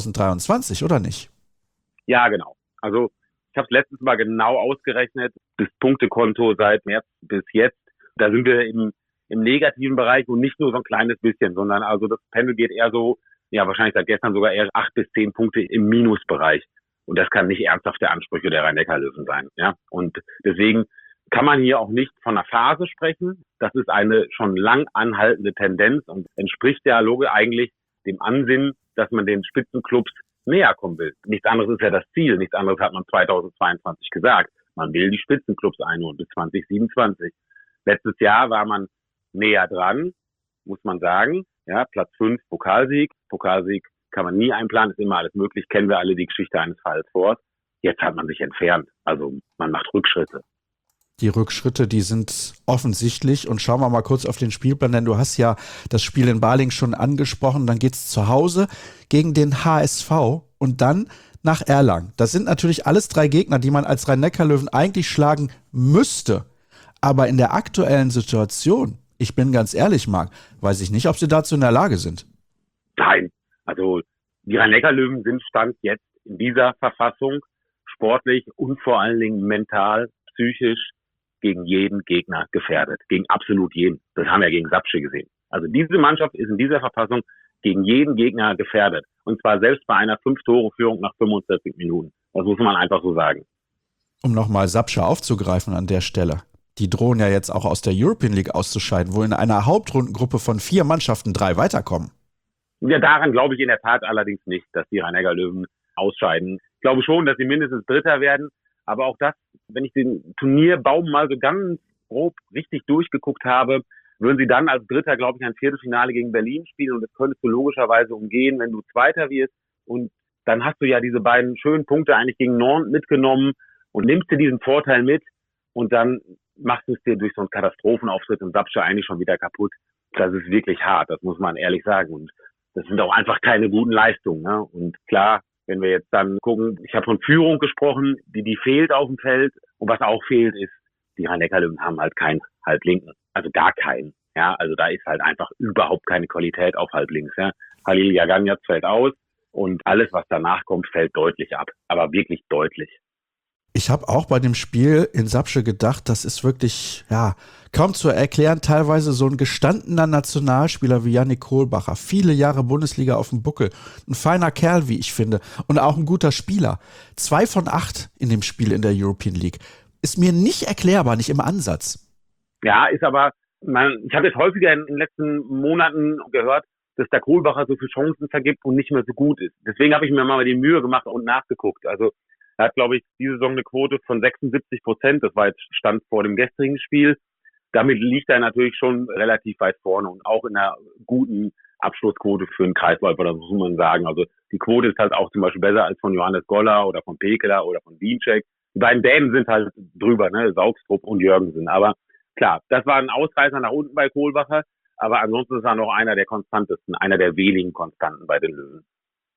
2023, oder nicht? Ja, genau. Also ich habe es letztens mal genau ausgerechnet, das Punktekonto seit März bis jetzt, da sind wir im negativen Bereich und nicht nur so ein kleines bisschen, sondern also das Pendel geht eher so, ja wahrscheinlich seit gestern sogar eher 8 bis 10 Punkte im Minusbereich. Und das kann nicht ernsthafte Ansprüche der Rhein-Neckar-Löwen sein. Ja? Und deswegen kann man hier auch nicht von einer Phase sprechen. Das ist eine schon lang anhaltende Tendenz und entspricht der Loge eigentlich dem Ansinnen, dass man den Spitzenclubs näher kommen will. Nichts anderes ist ja das Ziel. Nichts anderes hat man 2022 gesagt. Man will die Spitzenclubs einholen bis 2027. Letztes Jahr war man näher dran, muss man sagen. Ja, Platz 5 Pokalsieg. Pokalsieg kann man nie einplanen, ist immer alles möglich. Kennen wir alle die Geschichte eines Falls vor. Jetzt hat man sich entfernt. Also man macht Rückschritte. Die Rückschritte, die sind offensichtlich. Und schauen wir mal kurz auf den Spielplan, denn du hast ja das Spiel in Balingen schon angesprochen. Dann geht es zu Hause gegen den HSV und dann nach Erlangen. Das sind natürlich alles 3 Gegner, die man als Rhein-Neckar-Löwen eigentlich schlagen müsste. Aber in der aktuellen Situation, ich bin ganz ehrlich, Marc, weiß ich nicht, ob sie dazu in der Lage sind. Nein, also die Rhein-Neckar-Löwen sind Stand jetzt in dieser Verfassung sportlich und vor allen Dingen mental, psychisch gegen jeden Gegner gefährdet. Gegen absolut jeden. Das haben wir gegen Sapsche gesehen. Also diese Mannschaft ist in dieser Verfassung gegen jeden Gegner gefährdet. Und zwar selbst bei einer 5-Tore-Führung nach 45 Minuten. Das muss man einfach so sagen. Um nochmal Sapsche aufzugreifen an der Stelle. Die drohen ja jetzt auch aus der European League auszuscheiden, wo in einer Hauptrundengruppe von 4 Mannschaften 3 weiterkommen. Ja, daran glaube ich in der Tat allerdings nicht, dass die Rhein-Neckar-Löwen ausscheiden. Ich glaube schon, dass sie mindestens Dritter werden. Aber auch das, wenn ich den Turnierbaum mal so ganz grob richtig durchgeguckt habe, würden sie dann als Dritter, glaube ich, ein Viertelfinale gegen Berlin spielen. Und das könntest du logischerweise umgehen, wenn du Zweiter wirst. Und dann hast du ja diese beiden schönen Punkte eigentlich gegen Nantes mitgenommen und nimmst dir diesen Vorteil mit. Und dann machst du es dir durch so einen Katastrophenauftritt in Sapsche eigentlich schon wieder kaputt. Das ist wirklich hart, das muss man ehrlich sagen. Und das sind auch einfach keine guten Leistungen. Ne? Und klar, wenn wir jetzt dann gucken, ich habe von Führung gesprochen, die fehlt auf dem Feld. Und was auch fehlt, ist, die Rhein-Neckar-Löwen haben halt keinen Halblinken. Also gar keinen. Ja, also da ist halt einfach überhaupt keine Qualität auf Halblinks. Ja. Halil Jaganjac fällt aus und alles, was danach kommt, fällt deutlich ab. Aber wirklich deutlich. Ich habe auch bei dem Spiel in Sapsche gedacht, das ist wirklich, ja, kaum zu erklären, teilweise so ein gestandener Nationalspieler wie Yannick Kohlbacher. Viele Jahre Bundesliga auf dem Buckel. Ein feiner Kerl, wie ich finde. Und auch ein guter Spieler. 2 von 8 in dem Spiel in der European League. Ist mir nicht erklärbar, nicht im Ansatz. Ja, ist aber, ich habe jetzt häufiger in den letzten Monaten gehört, dass der Kohlbacher so viele Chancen vergibt und nicht mehr so gut ist. Deswegen habe ich mir mal die Mühe gemacht und nachgeguckt. Also er hat, glaube ich, diese Saison eine Quote von 76%. Das war jetzt Stand vor dem gestrigen Spiel. Damit liegt er natürlich schon relativ weit vorne und auch in einer guten Abschlussquote für einen Kreisläufer, das muss man sagen. Also die Quote ist halt auch zum Beispiel besser als von Johannes Goller oder von Pekeler oder von Dienczek. Die beiden Dänen sind halt drüber, ne, Saugstrup und Jürgensen. Aber klar, das war ein Ausreißer nach unten bei Kohlbacher. Aber ansonsten ist er noch einer der konstantesten, einer der wenigen Konstanten bei den Löwen.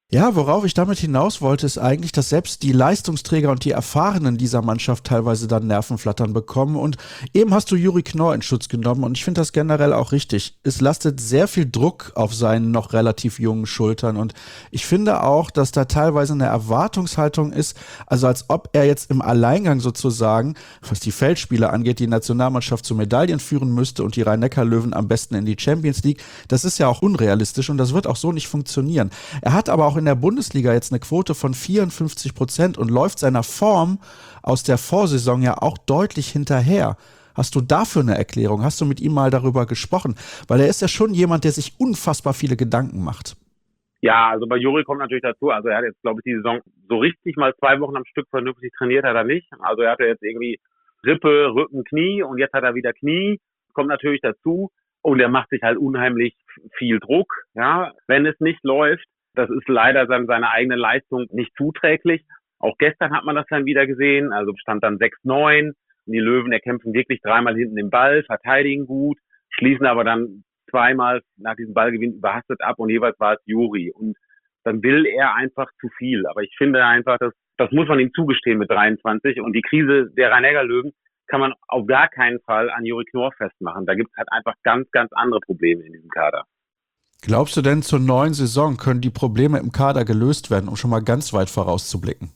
Ja, worauf ich damit hinaus wollte, ist eigentlich, dass selbst die Leistungsträger und die Erfahrenen dieser Mannschaft teilweise dann Nervenflattern bekommen. Und eben hast du Juri Knorr in Schutz genommen und ich finde das generell auch richtig. Es lastet sehr viel Druck auf seinen noch relativ jungen Schultern und ich finde auch, dass da teilweise eine Erwartungshaltung ist, also als ob er jetzt im Alleingang sozusagen, was die Feldspiele angeht, die Nationalmannschaft zu Medaillen führen müsste und die Rhein-Neckar-Löwen am besten in die Champions League. Das ist ja auch unrealistisch und das wird auch so nicht funktionieren. Er hat aber auch in der Bundesliga jetzt eine Quote von 54% und läuft seiner Form aus der Vorsaison ja auch deutlich hinterher. Hast du dafür eine Erklärung? Hast du mit ihm mal darüber gesprochen? Weil er ist ja schon jemand, der sich unfassbar viele Gedanken macht. Ja, also bei Juri kommt natürlich dazu, also er hat jetzt, glaube ich, die Saison so richtig mal 2 Wochen am Stück vernünftig trainiert hat er nicht. Also er hatte jetzt irgendwie Rippe, Rücken, Knie und jetzt hat er wieder Knie. Kommt natürlich dazu und er macht sich halt unheimlich viel Druck, ja, wenn es nicht läuft. Das ist leider seine eigene Leistung nicht zuträglich. Auch gestern hat man das dann wieder gesehen. Also stand dann 6-9. Die Löwen erkämpfen wirklich 3-mal hinten den Ball, verteidigen gut, schließen aber dann 2-mal nach diesem Ballgewinn überhastet ab und jeweils war es Juri. Und dann will er einfach zu viel. Aber ich finde einfach, das muss man ihm zugestehen mit 23. Und die Krise der Rhein-Neckar-Löwen kann man auf gar keinen Fall an Juri Knorr festmachen. Da gibt es halt einfach ganz, ganz andere Probleme in diesem Kader. Glaubst du denn, zur neuen Saison können die Probleme im Kader gelöst werden, um schon mal ganz weit vorauszublicken?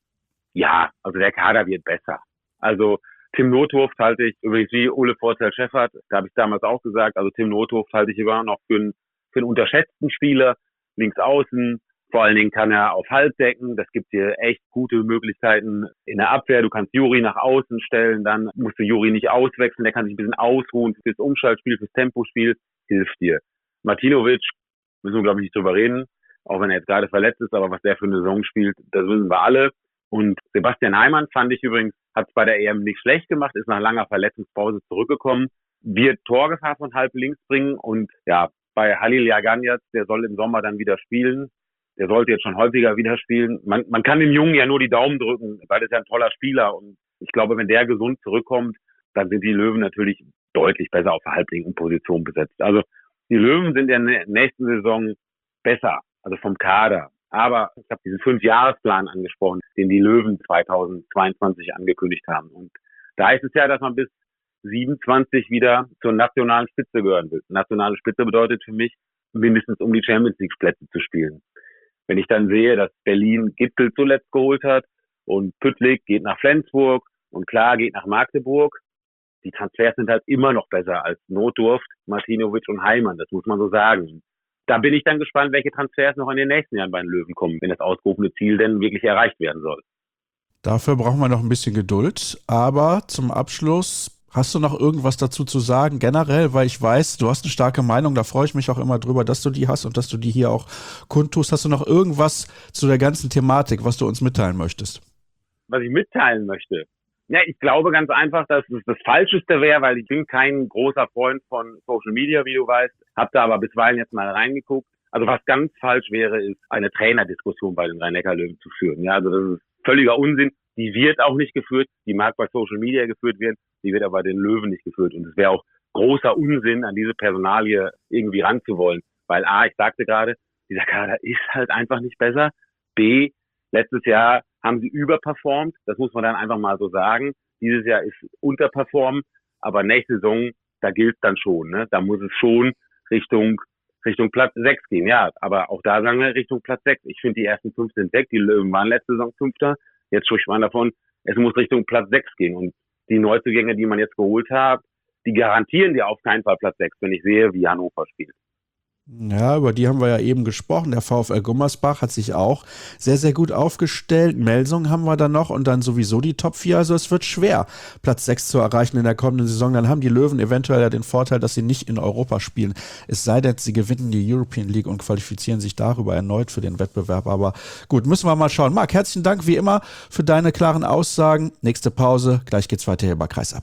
Ja, also der Kader wird besser. Also Tim Notdurft halte ich, übrigens wie Ole Vorzell-Scheffert, da habe ich damals auch gesagt, also Tim Notdurft halte ich immer noch für einen unterschätzten Spieler, links außen. Vor allen Dingen kann er auf Halt decken. Das gibt dir echt gute Möglichkeiten in der Abwehr. Du kannst Juri nach außen stellen, dann musst du Juri nicht auswechseln. Der kann sich ein bisschen ausruhen fürs Umschaltspiel, fürs Tempospiel. Hilft dir. Martinovic, müssen wir glaube ich nicht drüber reden, auch wenn er jetzt gerade verletzt ist, aber was der für eine Saison spielt, das wissen wir alle. Und Sebastian Heimann fand ich übrigens, hat es bei der EM nicht schlecht gemacht, ist nach langer Verletzungspause zurückgekommen, wird Torgefahr von halb links bringen und ja, bei Halil Yaganjaz, der soll im Sommer dann wieder spielen. Der sollte jetzt schon häufiger wieder spielen. Man kann dem Jungen ja nur die Daumen drücken, weil er ist ja ein toller Spieler und ich glaube, wenn der gesund zurückkommt, dann sind die Löwen natürlich deutlich besser auf der halblinken Position besetzt. Also die Löwen sind in der nächsten Saison besser, also vom Kader. Aber ich habe diesen 5-Jahresplan angesprochen, den die Löwen 2022 angekündigt haben. Und da ist es ja, dass man bis 27 wieder zur nationalen Spitze gehören will. Nationale Spitze bedeutet für mich, mindestens um die Champions League Plätze zu spielen. Wenn ich dann sehe, dass Berlin Gitzel zuletzt geholt hat und Püttlik geht nach Flensburg und Klar geht nach Magdeburg, die Transfers sind halt immer noch besser als Notdurft, Martinovic und Heimann, das muss man so sagen. Da bin ich dann gespannt, welche Transfers noch in den nächsten Jahren bei den Löwen kommen, wenn das ausgerufene Ziel denn wirklich erreicht werden soll. Dafür brauchen wir noch ein bisschen Geduld, aber zum Abschluss, hast du noch irgendwas dazu zu sagen, generell, weil ich weiß, du hast eine starke Meinung, da freue ich mich auch immer drüber, dass du die hast und dass du die hier auch kundtust. Hast du noch irgendwas zu der ganzen Thematik, was du uns mitteilen möchtest? Was ich mitteilen möchte? Ja, ich glaube ganz einfach, dass es das Falscheste wäre, weil ich bin kein großer Freund von Social Media, wie du weißt, habe da aber bisweilen jetzt mal reingeguckt. Also was ganz falsch wäre, ist eine Trainerdiskussion bei den Rhein-Neckar-Löwen zu führen. Ja, also das ist völliger Unsinn. Die wird auch nicht geführt, die mag bei Social Media geführt werden, die wird aber bei den Löwen nicht geführt. Und es wäre auch großer Unsinn, an diese Personalie irgendwie ranzuwollen. Weil A, ich sagte gerade, dieser Kader ist halt einfach nicht besser. B, letztes Jahr haben sie überperformt, das muss man dann einfach mal so sagen. Dieses Jahr ist unterperformt, aber nächste Saison, da gilt es dann schon. Ne? Da muss es schon Richtung Platz 6 gehen. Ja, aber auch da sagen wir Richtung Platz 6. Ich finde, die ersten 5 sind weg. Die Löwen waren letzte Saison 5. Jetzt spricht man davon, es muss Richtung Platz 6 gehen. Und die Neuzugänge, die man jetzt geholt hat, die garantieren dir auf keinen Fall Platz 6, wenn ich sehe, wie Hannover spielt. Ja, über die haben wir ja eben gesprochen. Der VfL Gummersbach hat sich auch sehr, sehr gut aufgestellt. Melsung haben wir dann noch und dann sowieso die Top 4. Also es wird schwer, Platz 6 zu erreichen in der kommenden Saison. Dann haben die Löwen eventuell ja den Vorteil, dass sie nicht in Europa spielen. Es sei denn, sie gewinnen die European League und qualifizieren sich darüber erneut für den Wettbewerb. Aber gut, müssen wir mal schauen. Marc, herzlichen Dank wie immer für deine klaren Aussagen. Nächste Pause, gleich geht's weiter hier bei Kreisab.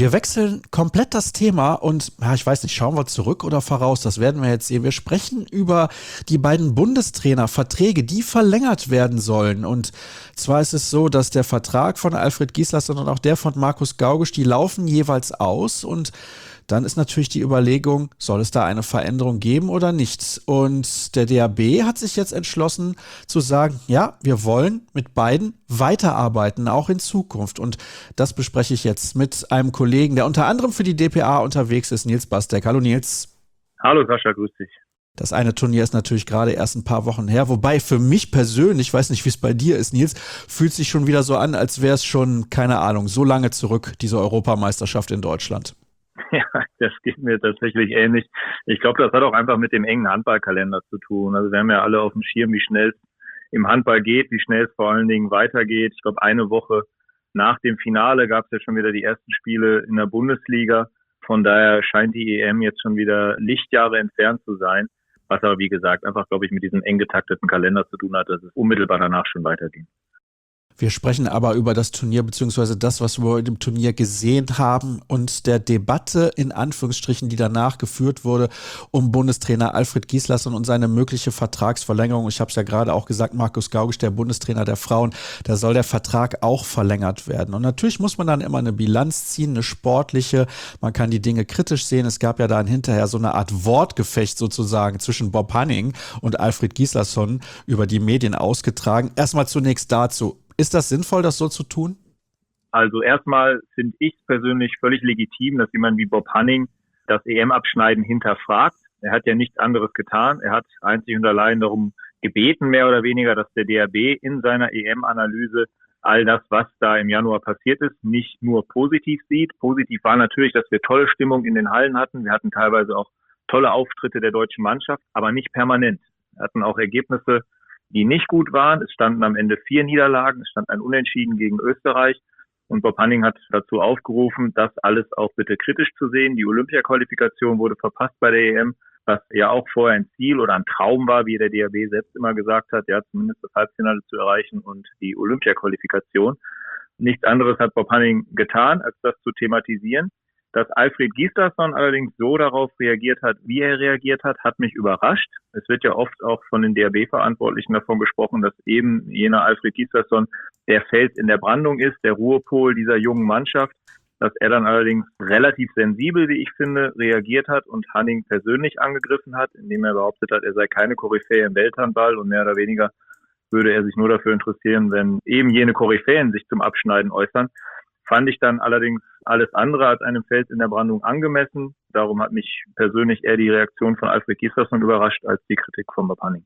Wir wechseln komplett das Thema und ich weiß nicht, schauen wir zurück oder voraus, das werden wir jetzt sehen. Wir sprechen über die beiden Bundestrainerverträge, die verlängert werden sollen. Und zwar ist es so, dass der Vertrag von Alfred Gislason und auch der von Markus Gaugisch, die laufen jeweils aus und dann ist natürlich die Überlegung, soll es da eine Veränderung geben oder nicht? Und der DHB hat sich jetzt entschlossen zu sagen, ja, wir wollen mit beiden weiterarbeiten, auch in Zukunft. Und das bespreche ich jetzt mit einem Kollegen, der unter anderem für die dpa unterwegs ist, Nils Bastek. Hallo Nils. Hallo Sascha, grüß dich. Das eine Turnier ist natürlich gerade erst ein paar Wochen her, wobei für mich persönlich, ich weiß nicht, wie es bei dir ist, Nils, fühlt sich schon wieder so an, als wäre es schon, keine Ahnung, so lange zurück, diese Europameisterschaft in Deutschland. Ja, das geht mir tatsächlich ähnlich. Ich glaube, das hat auch einfach mit dem engen Handballkalender zu tun. Also wir haben ja alle auf dem Schirm, wie schnell es im Handball geht, wie schnell es vor allen Dingen weitergeht. Ich glaube, eine Woche nach dem Finale gab es ja schon wieder die ersten Spiele in der Bundesliga. Von daher scheint die EM jetzt schon wieder Lichtjahre entfernt zu sein. Was aber, wie gesagt, einfach, glaube ich, mit diesem eng getakteten Kalender zu tun hat, dass es unmittelbar danach schon weiterging. Wir sprechen aber über das Turnier beziehungsweise das, was wir in dem Turnier gesehen haben und der Debatte in Anführungsstrichen, die danach geführt wurde, um Bundestrainer Alfred Gislason und seine mögliche Vertragsverlängerung. Ich habe es ja gerade auch gesagt, Markus Gaugisch, der Bundestrainer der Frauen, da soll der Vertrag auch verlängert werden. Und natürlich muss man dann immer eine Bilanz ziehen, eine sportliche. Man kann die Dinge kritisch sehen. Es gab ja dann hinterher so eine Art Wortgefecht sozusagen zwischen Bob Hanning und Alfred Gislason über die Medien ausgetragen. Erstmal zunächst dazu. Ist das sinnvoll, das so zu tun? Also erstmal finde ich es persönlich völlig legitim, dass jemand wie Bob Hanning das EM-Abschneiden hinterfragt. Er hat ja nichts anderes getan. Er hat einzig und allein darum gebeten, mehr oder weniger, dass der DHB in seiner EM-Analyse all das, was da im Januar passiert ist, nicht nur positiv sieht. Positiv war natürlich, dass wir tolle Stimmung in den Hallen hatten. Wir hatten teilweise auch tolle Auftritte der deutschen Mannschaft, aber nicht permanent. Wir hatten auch Ergebnisse, die nicht gut waren. Es standen am Ende 4 Niederlagen, es stand ein Unentschieden gegen Österreich und Bob Hanning hat dazu aufgerufen, das alles auch bitte kritisch zu sehen. Die Olympiaqualifikation wurde verpasst bei der EM, was ja auch vorher ein Ziel oder ein Traum war, wie der DHB selbst immer gesagt hat, ja, zumindest das Halbfinale zu erreichen und die Olympiaqualifikation. Nichts anderes hat Bob Hanning getan, als das zu thematisieren. Dass Alfred Gislason allerdings so darauf reagiert hat, wie er reagiert hat, hat mich überrascht. Es wird ja oft auch von den DHB-Verantwortlichen davon gesprochen, dass eben jener Alfred Gislason der Fels in der Brandung ist, der Ruhepol dieser jungen Mannschaft. Dass er dann allerdings relativ sensibel, wie ich finde, reagiert hat und Hanning persönlich angegriffen hat, indem er behauptet hat, er sei keine Koryphäe im Welthandball und mehr oder weniger würde er sich nur dafür interessieren, wenn eben jene Koryphäen sich zum Abschneiden äußern. Fand ich dann allerdings alles andere als einem Fels in der Brandung angemessen. Darum hat mich persönlich eher die Reaktion von Alfred Gislason überrascht als die Kritik von Bob Hanning.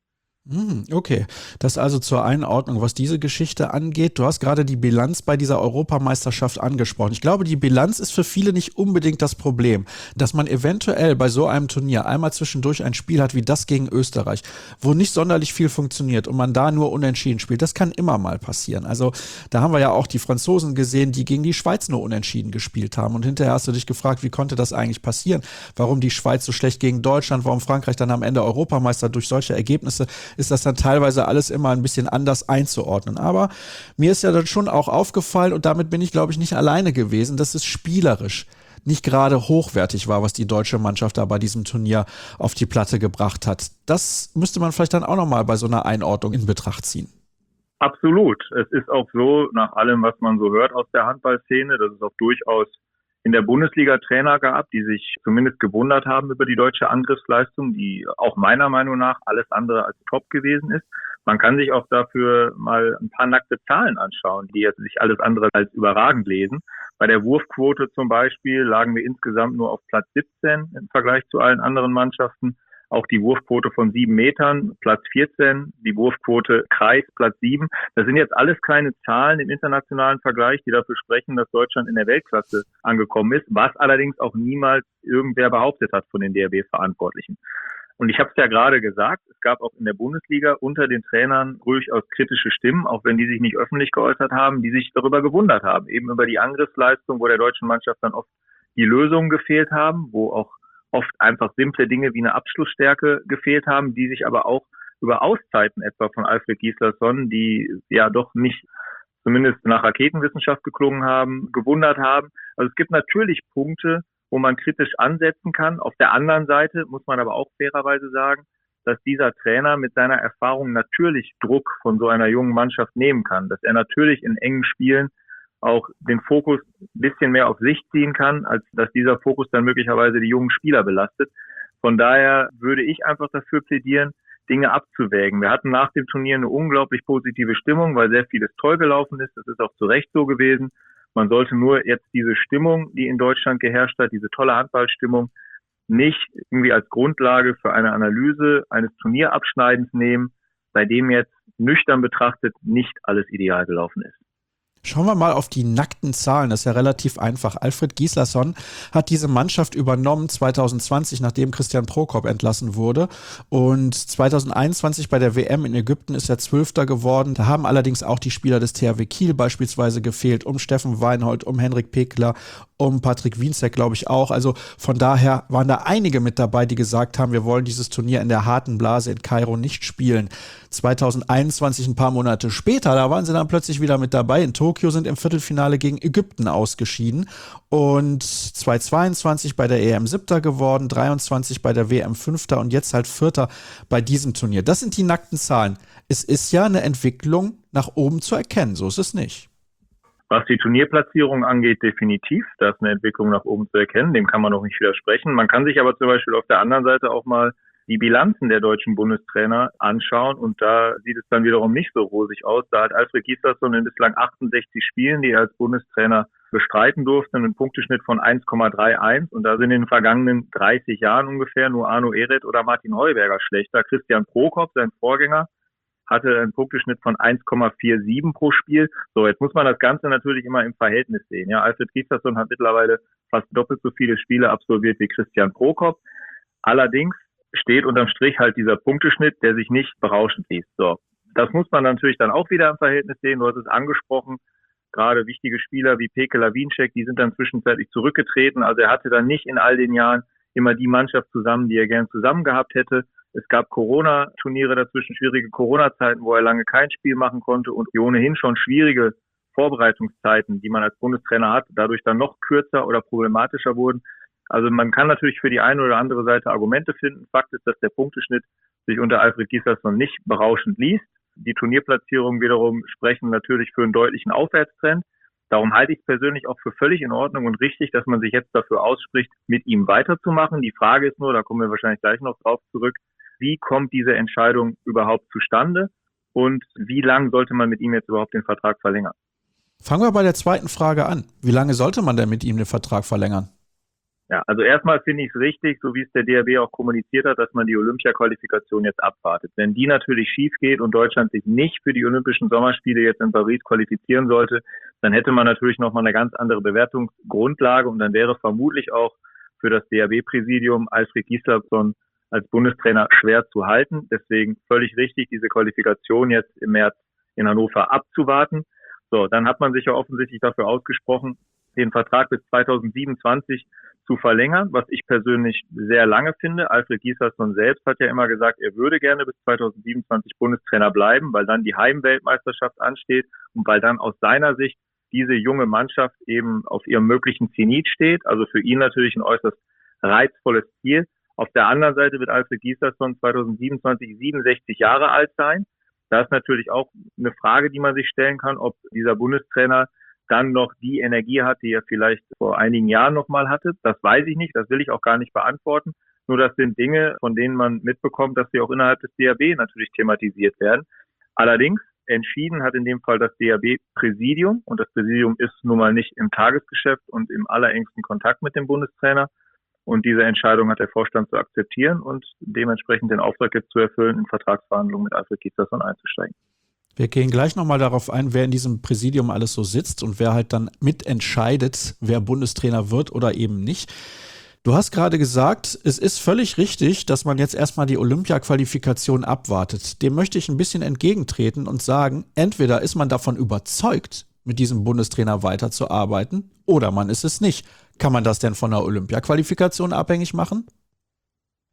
Okay, das also zur Einordnung, was diese Geschichte angeht. Du hast gerade die Bilanz bei dieser Europameisterschaft angesprochen. Ich glaube, die Bilanz ist für viele nicht unbedingt das Problem, dass man eventuell bei so einem Turnier einmal zwischendurch ein Spiel hat wie das gegen Österreich, wo nicht sonderlich viel funktioniert und man da nur unentschieden spielt. Das kann immer mal passieren. Also da haben wir ja auch die Franzosen gesehen, die gegen die Schweiz nur unentschieden gespielt haben und hinterher hast du dich gefragt, wie konnte das eigentlich passieren? Warum die Schweiz so schlecht gegen Deutschland, warum Frankreich dann am Ende Europameister durch solche Ergebnisse, ist das dann teilweise alles immer ein bisschen anders einzuordnen. Aber mir ist ja dann schon auch aufgefallen, und damit bin ich, glaube ich, nicht alleine gewesen, dass es spielerisch nicht gerade hochwertig war, was die deutsche Mannschaft da bei diesem Turnier auf die Platte gebracht hat. Das müsste man vielleicht dann auch nochmal bei so einer Einordnung in Betracht ziehen. Absolut. Es ist auch so, nach allem, was man so hört aus der Handballszene, dass es auch durchaus in der Bundesliga Trainer gab, die sich zumindest gewundert haben über die deutsche Angriffsleistung, die auch meiner Meinung nach alles andere als top gewesen ist. Man kann sich auch dafür mal ein paar nackte Zahlen anschauen, die jetzt sich alles andere als überragend lesen. Bei der Wurfquote zum Beispiel lagen wir insgesamt nur auf Platz 17 im Vergleich zu allen anderen Mannschaften. Auch die Wurfquote von 7 Metern, Platz 14, die Wurfquote Kreis, Platz 7. Das sind jetzt alles keine Zahlen im internationalen Vergleich, die dafür sprechen, dass Deutschland in der Weltklasse angekommen ist, was allerdings auch niemals irgendwer behauptet hat von den DHB-Verantwortlichen. Und ich habe es ja gerade gesagt, es gab auch in der Bundesliga unter den Trainern durchaus kritische Stimmen, auch wenn die sich nicht öffentlich geäußert haben, die sich darüber gewundert haben, eben über die Angriffsleistung, wo der deutschen Mannschaft dann oft die Lösungen gefehlt haben, wo auch oft einfach simple Dinge wie eine Abschlussstärke gefehlt haben, die sich aber auch über Auszeiten etwa von Alfred Gislason, die ja doch nicht zumindest nach Raketenwissenschaft geklungen haben, gewundert haben. Also es gibt natürlich Punkte, wo man kritisch ansetzen kann. Auf der anderen Seite muss man aber auch fairerweise sagen, dass dieser Trainer mit seiner Erfahrung natürlich Druck von so einer jungen Mannschaft nehmen kann, dass er natürlich in engen Spielen auch den Fokus ein bisschen mehr auf sich ziehen kann, als dass dieser Fokus dann möglicherweise die jungen Spieler belastet. Von daher würde ich einfach dafür plädieren, Dinge abzuwägen. Wir hatten nach dem Turnier eine unglaublich positive Stimmung, weil sehr vieles toll gelaufen ist. Das ist auch zu Recht so gewesen. Man sollte nur jetzt diese Stimmung, die in Deutschland geherrscht hat, diese tolle Handballstimmung, nicht irgendwie als Grundlage für eine Analyse eines Turnierabschneidens nehmen, bei dem jetzt nüchtern betrachtet nicht alles ideal gelaufen ist. Schauen wir mal auf die nackten Zahlen, das ist ja relativ einfach. Alfred Gislason hat diese Mannschaft übernommen 2020, nachdem Christian Prokop entlassen wurde. Und 2021 bei der WM in Ägypten ist er 12. geworden. Da haben allerdings auch die Spieler des THW Kiel beispielsweise gefehlt, um Steffen Weinhold, um Henrik Pekler, um Patrick Wienzek, glaube ich auch. Also von daher waren da einige mit dabei, die gesagt haben, wir wollen dieses Turnier in der harten Blase in Kairo nicht spielen. 2021, ein paar Monate später, da waren sie dann plötzlich wieder mit dabei. In Tokio sind im Viertelfinale gegen Ägypten ausgeschieden. Und 2022 bei der EM 7. geworden, 23 bei der WM 5. und jetzt halt 4. bei diesem Turnier. Das sind die nackten Zahlen. Es ist ja eine Entwicklung nach oben zu erkennen, so ist es nicht. Was die Turnierplatzierung angeht, definitiv. Da ist eine Entwicklung nach oben zu erkennen. Dem kann man noch nicht widersprechen. Man kann sich aber zum Beispiel auf der anderen Seite auch mal die Bilanzen der deutschen Bundestrainer anschauen. Und da sieht es dann wiederum nicht so rosig aus. Da hat Alfred Gislason in bislang 68 Spielen, die er als Bundestrainer bestreiten durfte, einen Punkteschnitt von 1,31. Und da sind in den vergangenen 30 Jahren ungefähr nur Arno Ehret oder Martin Heuberger schlechter. Christian Prokop, sein Vorgänger, hatte einen Punkteschnitt von 1,47 pro Spiel. So, jetzt muss man das Ganze natürlich immer im Verhältnis sehen. Ja, Alfred Gislason hat mittlerweile fast doppelt so viele Spiele absolviert wie Christian Prokop. Allerdings steht unterm Strich halt dieser Punkteschnitt, der sich nicht berauschend liest. So, das muss man natürlich dann auch wieder im Verhältnis sehen. Du hast es angesprochen, gerade wichtige Spieler wie Pekela Wienzek, die sind dann zwischenzeitlich zurückgetreten. Also er hatte dann nicht in all den Jahren immer die Mannschaft zusammen, die er gern zusammen gehabt hätte. Es gab Corona-Turniere dazwischen, schwierige Corona-Zeiten, wo er lange kein Spiel machen konnte und die ohnehin schon schwierige Vorbereitungszeiten, die man als Bundestrainer hat, dadurch dann noch kürzer oder problematischer wurden. Also man kann natürlich für die eine oder andere Seite Argumente finden. Fakt ist, dass der Punkteschnitt sich unter Alfred Gislason nicht berauschend liest. Die Turnierplatzierungen wiederum sprechen natürlich für einen deutlichen Aufwärtstrend. Darum halte ich es persönlich auch für völlig in Ordnung und richtig, dass man sich jetzt dafür ausspricht, mit ihm weiterzumachen. Die Frage ist nur, da kommen wir wahrscheinlich gleich noch drauf zurück, wie kommt diese Entscheidung überhaupt zustande und wie lang sollte man mit ihm jetzt überhaupt den Vertrag verlängern? Fangen wir bei der zweiten Frage an. Wie lange sollte man denn mit ihm den Vertrag verlängern? Ja, also erstmal finde ich es richtig, so wie es der DHB auch kommuniziert hat, dass man die Olympia-Qualifikation jetzt abwartet. Wenn die natürlich schief geht und Deutschland sich nicht für die Olympischen Sommerspiele jetzt in Paris qualifizieren sollte, dann hätte man natürlich nochmal eine ganz andere Bewertungsgrundlage und dann wäre vermutlich auch für das DHB-Präsidium Alfred Gislason als Bundestrainer schwer zu halten. Deswegen völlig richtig, diese Qualifikation jetzt im März in Hannover abzuwarten. So, dann hat man sich ja offensichtlich dafür ausgesprochen, den Vertrag bis 2027 zu verlängern, was ich persönlich sehr lange finde. Alfred Gislason selbst hat ja immer gesagt, er würde gerne bis 2027 Bundestrainer bleiben, weil dann die Heimweltmeisterschaft ansteht und weil dann aus seiner Sicht diese junge Mannschaft eben auf ihrem möglichen Zenit steht. Also für ihn natürlich ein äußerst reizvolles Ziel. Auf der anderen Seite wird Alfred Gislason 2027 67 Jahre alt sein. Da ist natürlich auch eine Frage, die man sich stellen kann, ob dieser Bundestrainer dann noch die Energie hat, die er vielleicht vor einigen Jahren noch mal hatte. Das weiß ich nicht, das will ich auch gar nicht beantworten. Nur das sind Dinge, von denen man mitbekommt, dass sie auch innerhalb des DHB natürlich thematisiert werden. Allerdings entschieden hat in dem Fall das DHB-Präsidium und das Präsidium ist nun mal nicht im Tagesgeschäft und im allerengsten Kontakt mit dem Bundestrainer. Und diese Entscheidung hat der Vorstand zu akzeptieren und dementsprechend den Auftrag jetzt zu erfüllen, in Vertragsverhandlungen mit Alfred Gislason einzusteigen. Wir gehen gleich nochmal darauf ein, wer in diesem Präsidium alles so sitzt und wer halt dann mitentscheidet, wer Bundestrainer wird oder eben nicht. Du hast gerade gesagt, es ist völlig richtig, dass man jetzt erstmal die Olympia-Qualifikation abwartet. Dem möchte ich ein bisschen entgegentreten und sagen, entweder ist man davon überzeugt, mit diesem Bundestrainer weiterzuarbeiten, oder man ist es nicht. Kann man das denn von der Olympia-Qualifikation abhängig machen?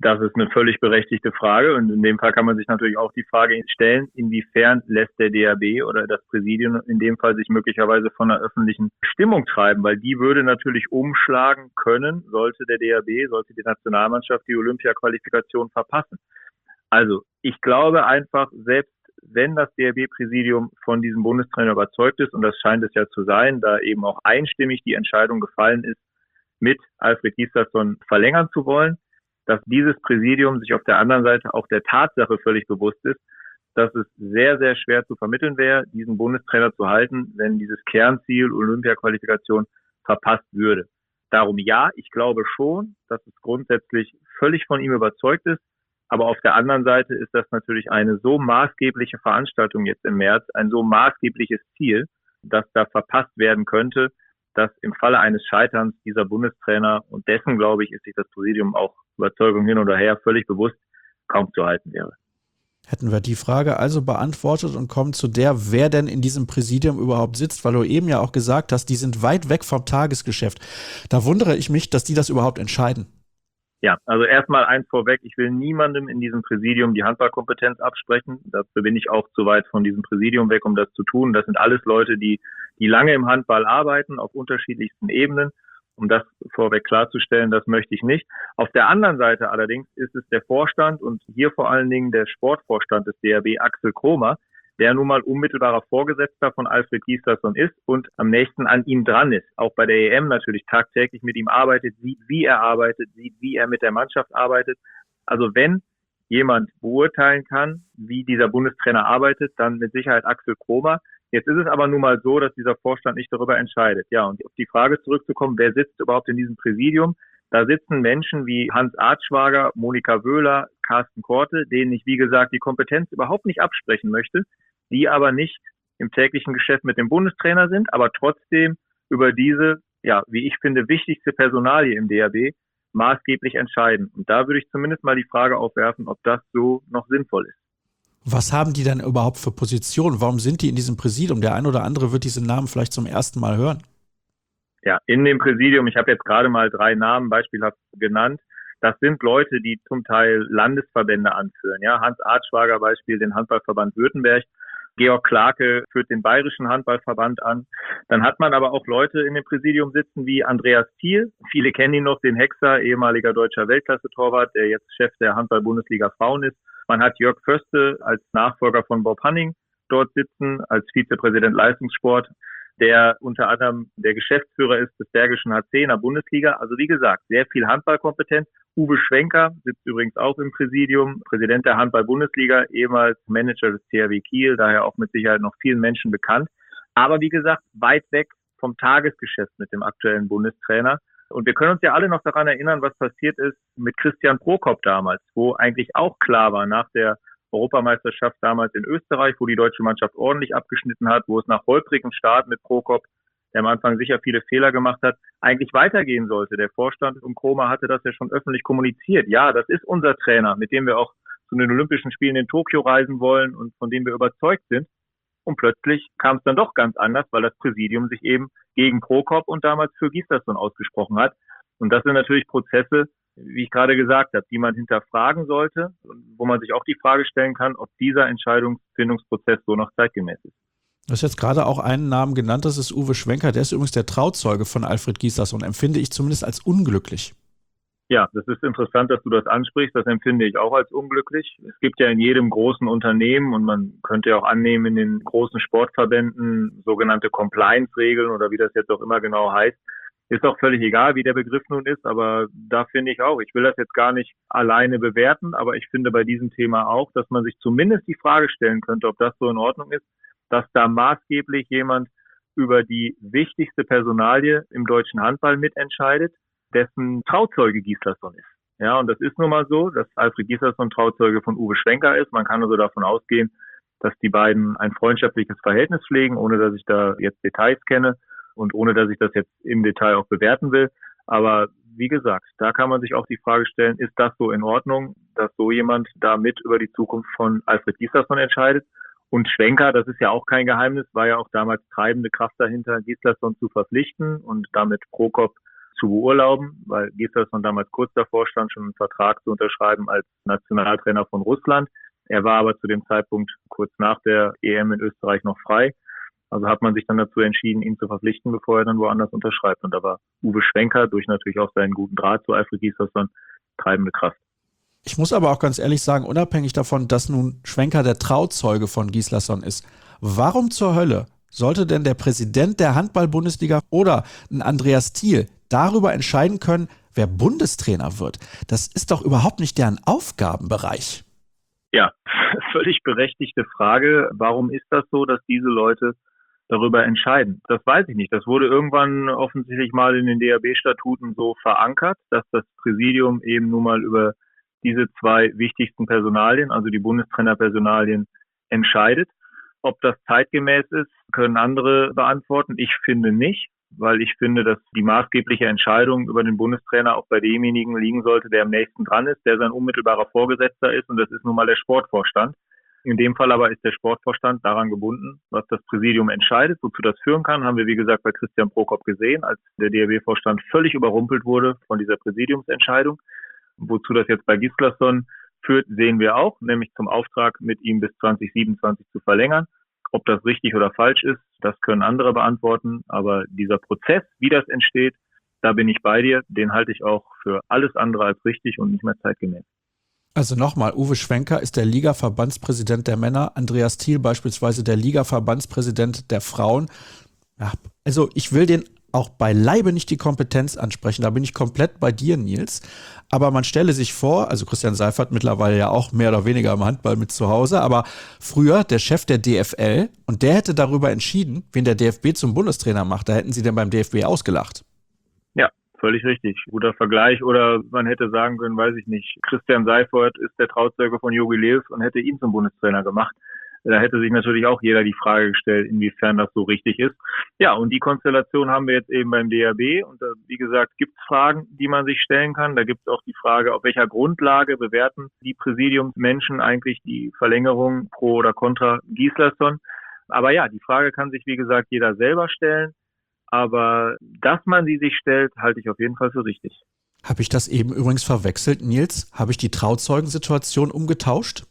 Das ist eine völlig berechtigte Frage und in dem Fall kann man sich natürlich auch die Frage stellen, inwiefern lässt der DHB oder das Präsidium in dem Fall sich möglicherweise von einer öffentlichen Stimmung treiben, weil die würde natürlich umschlagen können, sollte der DHB, sollte die Nationalmannschaft die Olympia-Qualifikation verpassen. Also ich glaube einfach, selbst wenn das DHB-Präsidium von diesem Bundestrainer überzeugt ist, und das scheint es ja zu sein, da eben auch einstimmig die Entscheidung gefallen ist, mit Alfred Gislason verlängern zu wollen, dass dieses Präsidium sich auf der anderen Seite auch der Tatsache völlig bewusst ist, dass es sehr, sehr schwer zu vermitteln wäre, diesen Bundestrainer zu halten, wenn dieses Kernziel Olympia-Qualifikation verpasst würde. Darum ja, ich glaube schon, dass es grundsätzlich völlig von ihm überzeugt ist, aber auf der anderen Seite ist das natürlich eine so maßgebliche Veranstaltung jetzt im März, ein so maßgebliches Ziel, dass da verpasst werden könnte, dass im Falle eines Scheiterns dieser Bundestrainer, und dessen, glaube ich, ist sich das Präsidium auch Überzeugung hin oder her völlig bewusst, kaum zu halten wäre. Hätten wir die Frage also beantwortet und kommen zu der, wer denn in diesem Präsidium überhaupt sitzt, weil du eben ja auch gesagt hast, die sind weit weg vom Tagesgeschäft. Da wundere ich mich, dass die das überhaupt entscheiden. Ja, also erstmal eins vorweg, ich will niemandem in diesem Präsidium die Handballkompetenz absprechen. Dafür bin ich auch zu weit von diesem Präsidium weg, um das zu tun. Das sind alles Leute, die lange im Handball arbeiten, auf unterschiedlichsten Ebenen. Um das vorweg klarzustellen, das möchte ich nicht. Auf der anderen Seite allerdings ist es der Vorstand und hier vor allen Dingen der Sportvorstand des DHB, Axel Kromer, der nun mal unmittelbarer Vorgesetzter von Alfred Gislason ist und am nächsten an ihm dran ist. Auch bei der EM natürlich tagtäglich mit ihm arbeitet, sieht, wie er arbeitet, sieht, wie er mit der Mannschaft arbeitet. Also wenn jemand beurteilen kann, wie dieser Bundestrainer arbeitet, dann mit Sicherheit Axel Kromer. Jetzt ist es aber nun mal so, dass dieser Vorstand nicht darüber entscheidet. Ja, und auf die Frage zurückzukommen, wer sitzt überhaupt in diesem Präsidium? Da sitzen Menschen wie Hans Artschwager, Monika Wöhler, Carsten Korte, denen ich, wie gesagt, die Kompetenz überhaupt nicht absprechen möchte, die aber nicht im täglichen Geschäft mit dem Bundestrainer sind, aber trotzdem über diese, ja, wie ich finde, wichtigste Personalie im DHB maßgeblich entscheiden. Und da würde ich zumindest mal die Frage aufwerfen, ob das so noch sinnvoll ist. Was haben die denn überhaupt für Positionen? Warum sind die in diesem Präsidium? Der ein oder andere wird diesen Namen vielleicht zum ersten Mal hören. Ja, in dem Präsidium, ich habe jetzt gerade mal 3 Namen beispielhaft genannt. Das sind Leute, die zum Teil Landesverbände anführen. Ja, Hans Artschwager Beispiel, den Handballverband Württemberg. Georg Clarke führt den Bayerischen Handballverband an. Dann hat man aber auch Leute in dem Präsidium sitzen wie Andreas Thiel. Viele kennen ihn noch, den Hexer, ehemaliger deutscher Weltklasse-Torwart, der jetzt Chef der Handball-Bundesliga Frauen ist. Man hat Jörg Förste als Nachfolger von Bob Hanning dort sitzen, als Vizepräsident Leistungssport, der unter anderem der Geschäftsführer ist des Bergischen HC in der Bundesliga. Also wie gesagt, sehr viel Handballkompetenz. Uwe Schwenker sitzt übrigens auch im Präsidium, Präsident der Handball-Bundesliga, ehemals Manager des THW Kiel, daher auch mit Sicherheit noch vielen Menschen bekannt. Aber wie gesagt, weit weg vom Tagesgeschäft mit dem aktuellen Bundestrainer. Und wir können uns ja alle noch daran erinnern, was passiert ist mit Christian Prokop damals, wo eigentlich auch klar war, nach der Europameisterschaft damals in Österreich, wo die deutsche Mannschaft ordentlich abgeschnitten hat, wo es nach holprigem Start mit Prokop, der am Anfang sicher viele Fehler gemacht hat, eigentlich weitergehen sollte. Der Vorstand um Kromer hatte das ja schon öffentlich kommuniziert. Ja, das ist unser Trainer, mit dem wir auch zu den Olympischen Spielen in Tokio reisen wollen und von dem wir überzeugt sind. Und plötzlich kam es dann doch ganz anders, weil das Präsidium sich eben gegen Prokop und damals für Gislason ausgesprochen hat. Und das sind natürlich Prozesse, wie ich gerade gesagt habe, die man hinterfragen sollte, wo man sich auch die Frage stellen kann, ob dieser Entscheidungsfindungsprozess so noch zeitgemäß ist. Du hast jetzt gerade auch einen Namen genannt, das ist Uwe Schwenker, der ist übrigens der Trauzeuge von Alfred Gislason, empfinde ich zumindest als unglücklich. Ja, das ist interessant, dass du das ansprichst, das empfinde ich auch als unglücklich. Es gibt ja in jedem großen Unternehmen und man könnte ja auch annehmen, in den großen Sportverbänden sogenannte Compliance-Regeln oder wie das jetzt auch immer genau heißt. Ist auch völlig egal, wie der Begriff nun ist, aber da finde ich auch, ich will das jetzt gar nicht alleine bewerten, aber ich finde bei diesem Thema auch, dass man sich zumindest die Frage stellen könnte, ob das so in Ordnung ist, dass da maßgeblich jemand über die wichtigste Personalie im deutschen Handball mitentscheidet, dessen Trauzeuge Gislason ist. Ja, und das ist nun mal so, dass Alfred Gislason Trauzeuge von Uwe Schwenker ist. Man kann also davon ausgehen, dass die beiden ein freundschaftliches Verhältnis pflegen, ohne dass ich da jetzt Details kenne und ohne dass ich das jetzt im Detail auch bewerten will. Aber wie gesagt, da kann man sich auch die Frage stellen, ist das so in Ordnung, dass so jemand da mit über die Zukunft von Alfred Gislason entscheidet? Und Schwenker, das ist ja auch kein Geheimnis, war ja auch damals treibende Kraft dahinter, Gislason zu verpflichten und damit Prokop zu beurlauben, weil Gislason damals kurz davor stand, schon einen Vertrag zu unterschreiben als Nationaltrainer von Russland. Er war aber zu dem Zeitpunkt kurz nach der EM in Österreich noch frei. Also hat man sich dann dazu entschieden, ihn zu verpflichten, bevor er dann woanders unterschreibt. Und da war Uwe Schwenker durch natürlich auch seinen guten Draht zu Alfred Gislason treibende Kraft. Ich muss aber auch ganz ehrlich sagen, unabhängig davon, dass nun Schwenker der Trauzeuge von Gislason ist, warum zur Hölle sollte denn der Präsident der Handball-Bundesliga oder ein Andreas Thiel darüber entscheiden können, wer Bundestrainer wird? Das ist doch überhaupt nicht deren Aufgabenbereich. Ja, völlig berechtigte Frage. Warum ist das so, dass diese Leute darüber entscheiden? Das weiß ich nicht. Das wurde irgendwann offensichtlich mal in den DHB-Statuten so verankert, dass das Präsidium eben nun mal über diese zwei wichtigsten Personalien, also die Bundestrainerpersonalien, entscheidet. Ob das zeitgemäß ist, können andere beantworten. Ich finde nicht, weil ich finde, dass die maßgebliche Entscheidung über den Bundestrainer auch bei demjenigen liegen sollte, der am nächsten dran ist, der sein unmittelbarer Vorgesetzter ist, und das ist nun mal der Sportvorstand. In dem Fall aber ist der Sportvorstand daran gebunden, was das Präsidium entscheidet. Wozu das führen kann, haben wir, wie gesagt, bei Christian Prokop gesehen, als der DHB-Vorstand völlig überrumpelt wurde von dieser Präsidiumsentscheidung. Wozu das jetzt bei Gislason führt, sehen wir auch, nämlich zum Auftrag, mit ihm bis 2027 zu verlängern. Ob das richtig oder falsch ist, das können andere beantworten. Aber dieser Prozess, wie das entsteht, da bin ich bei dir. Den halte ich auch für alles andere als richtig und nicht mehr zeitgemäß. Also nochmal, Uwe Schwenker ist der Liga-Verbandspräsident der Männer, Andreas Thiel beispielsweise der Liga-Verbandspräsident der Frauen. Ja, also ich will den auch beileibe nicht die Kompetenz ansprechen, da bin ich komplett bei dir, Nils. Aber man stelle sich vor, also Christian Seifert mittlerweile ja auch mehr oder weniger im Handball mit zu Hause, aber früher der Chef der DFL, und der hätte darüber entschieden, wen der DFB zum Bundestrainer macht. Da hätten sie denn beim DFB ausgelacht. Ja, völlig richtig. Guter Vergleich. Oder man hätte sagen können, weiß ich nicht, Christian Seifert ist der Trauzeuge von Jogi Löw und hätte ihn zum Bundestrainer gemacht. Da hätte sich natürlich auch jeder die Frage gestellt, inwiefern das so richtig ist. Ja, und die Konstellation haben wir jetzt eben beim DHB. Und wie gesagt, gibt es Fragen, die man sich stellen kann. Da gibt es auch die Frage, auf welcher Grundlage bewerten die Präsidiumsmenschen eigentlich die Verlängerung pro oder contra Gislason. Aber ja, die Frage kann sich, wie gesagt, jeder selber stellen. Aber dass man sie sich stellt, halte ich auf jeden Fall für richtig. Habe ich das eben übrigens verwechselt, Nils? Habe ich die Trauzeugensituation umgetauscht?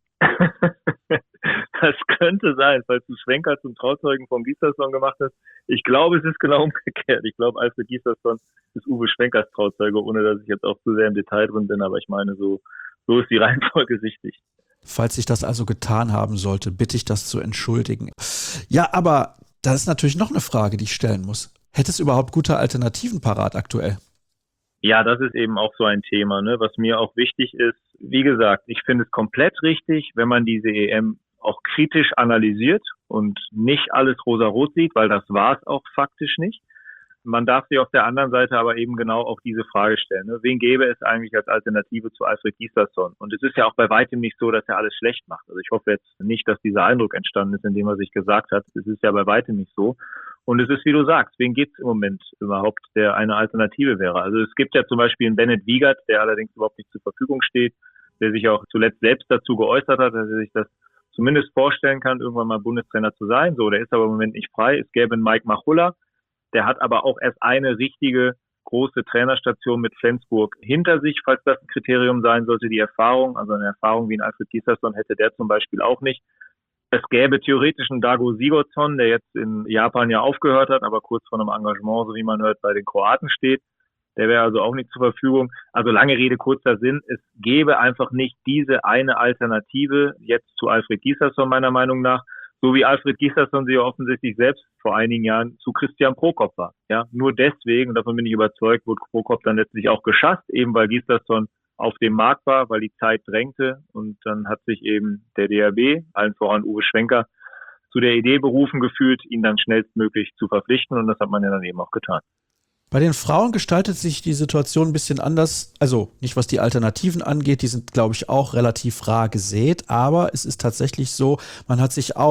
Das könnte sein, falls du Schwenker zum Trauzeugen von Gislason gemacht hast. Ich glaube, es ist genau umgekehrt. Ich glaube, Alfred Gislason ist Uwe Schwenkers Trauzeuge, ohne dass ich jetzt auch zu sehr im Detail drin bin. Aber ich meine, so ist die Reihenfolge richtig. Falls ich das also getan haben sollte, bitte ich das zu entschuldigen. Ja, aber da ist natürlich noch eine Frage, die ich stellen muss. Hätte es überhaupt gute Alternativen parat aktuell? Ja, das ist eben auch so ein Thema, ne? Was mir auch wichtig ist. Wie gesagt, ich finde es komplett richtig, wenn man diese EM auch kritisch analysiert und nicht alles rosa-rot sieht, weil das war es auch faktisch nicht. Man darf sich auf der anderen Seite aber eben genau auch diese Frage stellen, ne? Wen gäbe es eigentlich als Alternative zu Alfred Gislason? Und es ist ja auch bei weitem nicht so, dass er alles schlecht macht. Also ich hoffe jetzt nicht, dass dieser Eindruck entstanden ist, indem er sich gesagt hat, es ist ja bei weitem nicht so. Und es ist, wie du sagst, wen gibt es im Moment überhaupt, der eine Alternative wäre? Also es gibt ja zum Beispiel einen Bennett Wiegert, der allerdings überhaupt nicht zur Verfügung steht, der sich auch zuletzt selbst dazu geäußert hat, dass er sich das zumindest vorstellen kann, irgendwann mal Bundestrainer zu sein. So, der ist aber im Moment nicht frei. Es gäbe einen Mike Machulla, der hat aber auch erst eine richtige große Trainerstation mit Flensburg hinter sich, falls das ein Kriterium sein sollte, die Erfahrung. Also eine Erfahrung wie ein Alfred Gislason hätte der zum Beispiel auch nicht. Es gäbe theoretisch einen Dago Sigurdsson, der jetzt in Japan ja aufgehört hat, aber kurz vor einem Engagement, so wie man hört, bei den Kroaten steht. Der wäre also auch nicht zur Verfügung. Also lange Rede, kurzer Sinn. Es gäbe einfach nicht diese eine Alternative jetzt zu Alfred Gislason meiner Meinung nach, so wie Alfred Gislason sie ja offensichtlich selbst vor einigen Jahren zu Christian Prokop war. Ja, nur deswegen, davon bin ich überzeugt, wurde Prokop dann letztlich auch geschasst, eben weil Gislason auf dem Markt war, weil die Zeit drängte, und dann hat sich eben der DHB, allen voran Uwe Schwenker, zu der Idee berufen gefühlt, ihn dann schnellstmöglich zu verpflichten, und das hat man ja dann eben auch getan. Bei den Frauen gestaltet sich die Situation ein bisschen anders, also nicht was die Alternativen angeht, die sind, glaube ich, auch relativ rar gesät, aber es ist tatsächlich so, man hat sich auch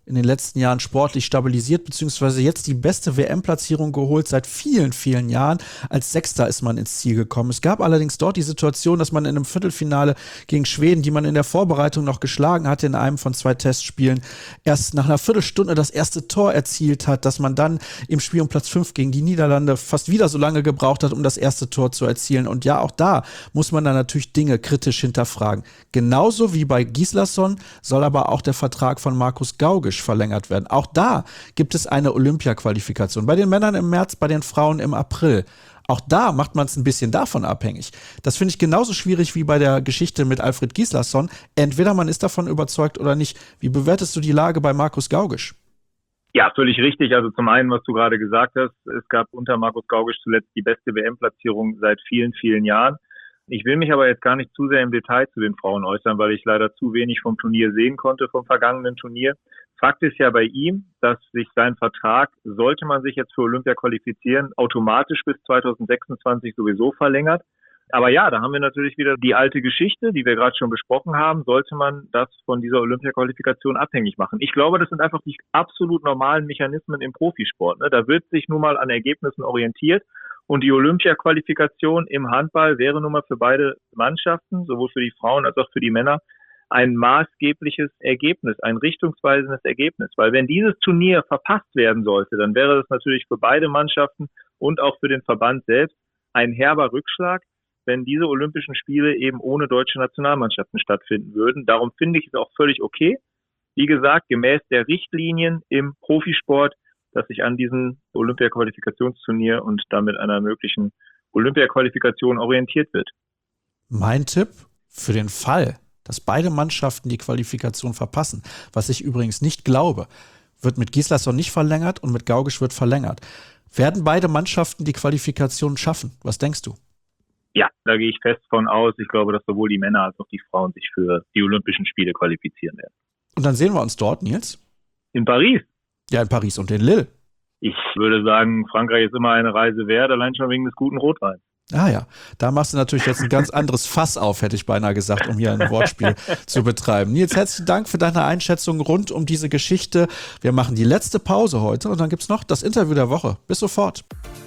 in den letzten Jahren sportlich stabilisiert, beziehungsweise jetzt die beste WM-Platzierung geholt seit vielen, vielen Jahren. Als Sechster ist man ins Ziel gekommen. Es gab allerdings dort die Situation, dass man in einem Viertelfinale gegen Schweden, die man in der Vorbereitung noch geschlagen hatte in einem von 2 Testspielen, erst nach einer Viertelstunde das erste Tor erzielt hat, dass man dann im Spiel um Platz 5 gegen die Niederlande fast wieder so lange gebraucht hat, um das erste Tor zu erzielen. Und ja, auch da muss man dann natürlich Dinge kritisch hinterfragen. Genauso wie bei Gislason soll aber auch der Vertrag von Markus Gaugisch verlängert werden. Auch da gibt es eine Olympia-Qualifikation. Bei den Männern im März, bei den Frauen im April. Auch da macht man es ein bisschen davon abhängig. Das finde ich genauso schwierig wie bei der Geschichte mit Alfred Gislason. Entweder man ist davon überzeugt oder nicht. Wie bewertest du die Lage bei Markus Gaugisch? Ja, völlig richtig. Also zum einen, was du gerade gesagt hast, es gab unter Markus Gaugisch zuletzt die beste WM-Platzierung seit vielen, vielen Jahren. Ich will mich aber jetzt gar nicht zu sehr im Detail zu den Frauen äußern, weil ich leider zu wenig vom Turnier sehen konnte, vom vergangenen Turnier. Fakt ist ja bei ihm, dass sich sein Vertrag, sollte man sich jetzt für Olympia qualifizieren, automatisch bis 2026 sowieso verlängert. Aber ja, da haben wir natürlich wieder die alte Geschichte, die wir gerade schon besprochen haben. Sollte man das von dieser Olympia-Qualifikation abhängig machen? Ich glaube, das sind einfach die absolut normalen Mechanismen im Profisport. Da wird sich nun mal an Ergebnissen orientiert. Und die Olympia-Qualifikation im Handball wäre nun mal für beide Mannschaften, sowohl für die Frauen als auch für die Männer, ein maßgebliches Ergebnis, ein richtungsweisendes Ergebnis. Weil wenn dieses Turnier verpasst werden sollte, dann wäre das natürlich für beide Mannschaften und auch für den Verband selbst ein herber Rückschlag, wenn diese Olympischen Spiele eben ohne deutsche Nationalmannschaften stattfinden würden. Darum finde ich es auch völlig okay. Wie gesagt, gemäß der Richtlinien im Profisport, dass sich an diesem Olympia-Qualifikationsturnier und damit einer möglichen Olympia-Qualifikation orientiert wird. Mein Tipp für den Fall, dass beide Mannschaften die Qualifikation verpassen, was ich übrigens nicht glaube, wird mit Gislason nicht verlängert und mit Gaugisch wird verlängert. Werden beide Mannschaften die Qualifikation schaffen? Was denkst du? Ja, da gehe ich fest von aus. Ich glaube, dass sowohl die Männer als auch die Frauen sich für die Olympischen Spiele qualifizieren werden. Und dann sehen wir uns dort, Nils? In Paris? Ja, in Paris und in Lille. Ich würde sagen, Frankreich ist immer eine Reise wert, allein schon wegen des guten Rotweins. Ah ja, da machst du natürlich jetzt ein ganz anderes Fass auf, hätte ich beinahe gesagt, um hier ein Wortspiel zu betreiben. Nils, herzlichen Dank für deine Einschätzung rund um diese Geschichte. Wir machen die letzte Pause heute und dann gibt's noch das Interview der Woche. Bis sofort.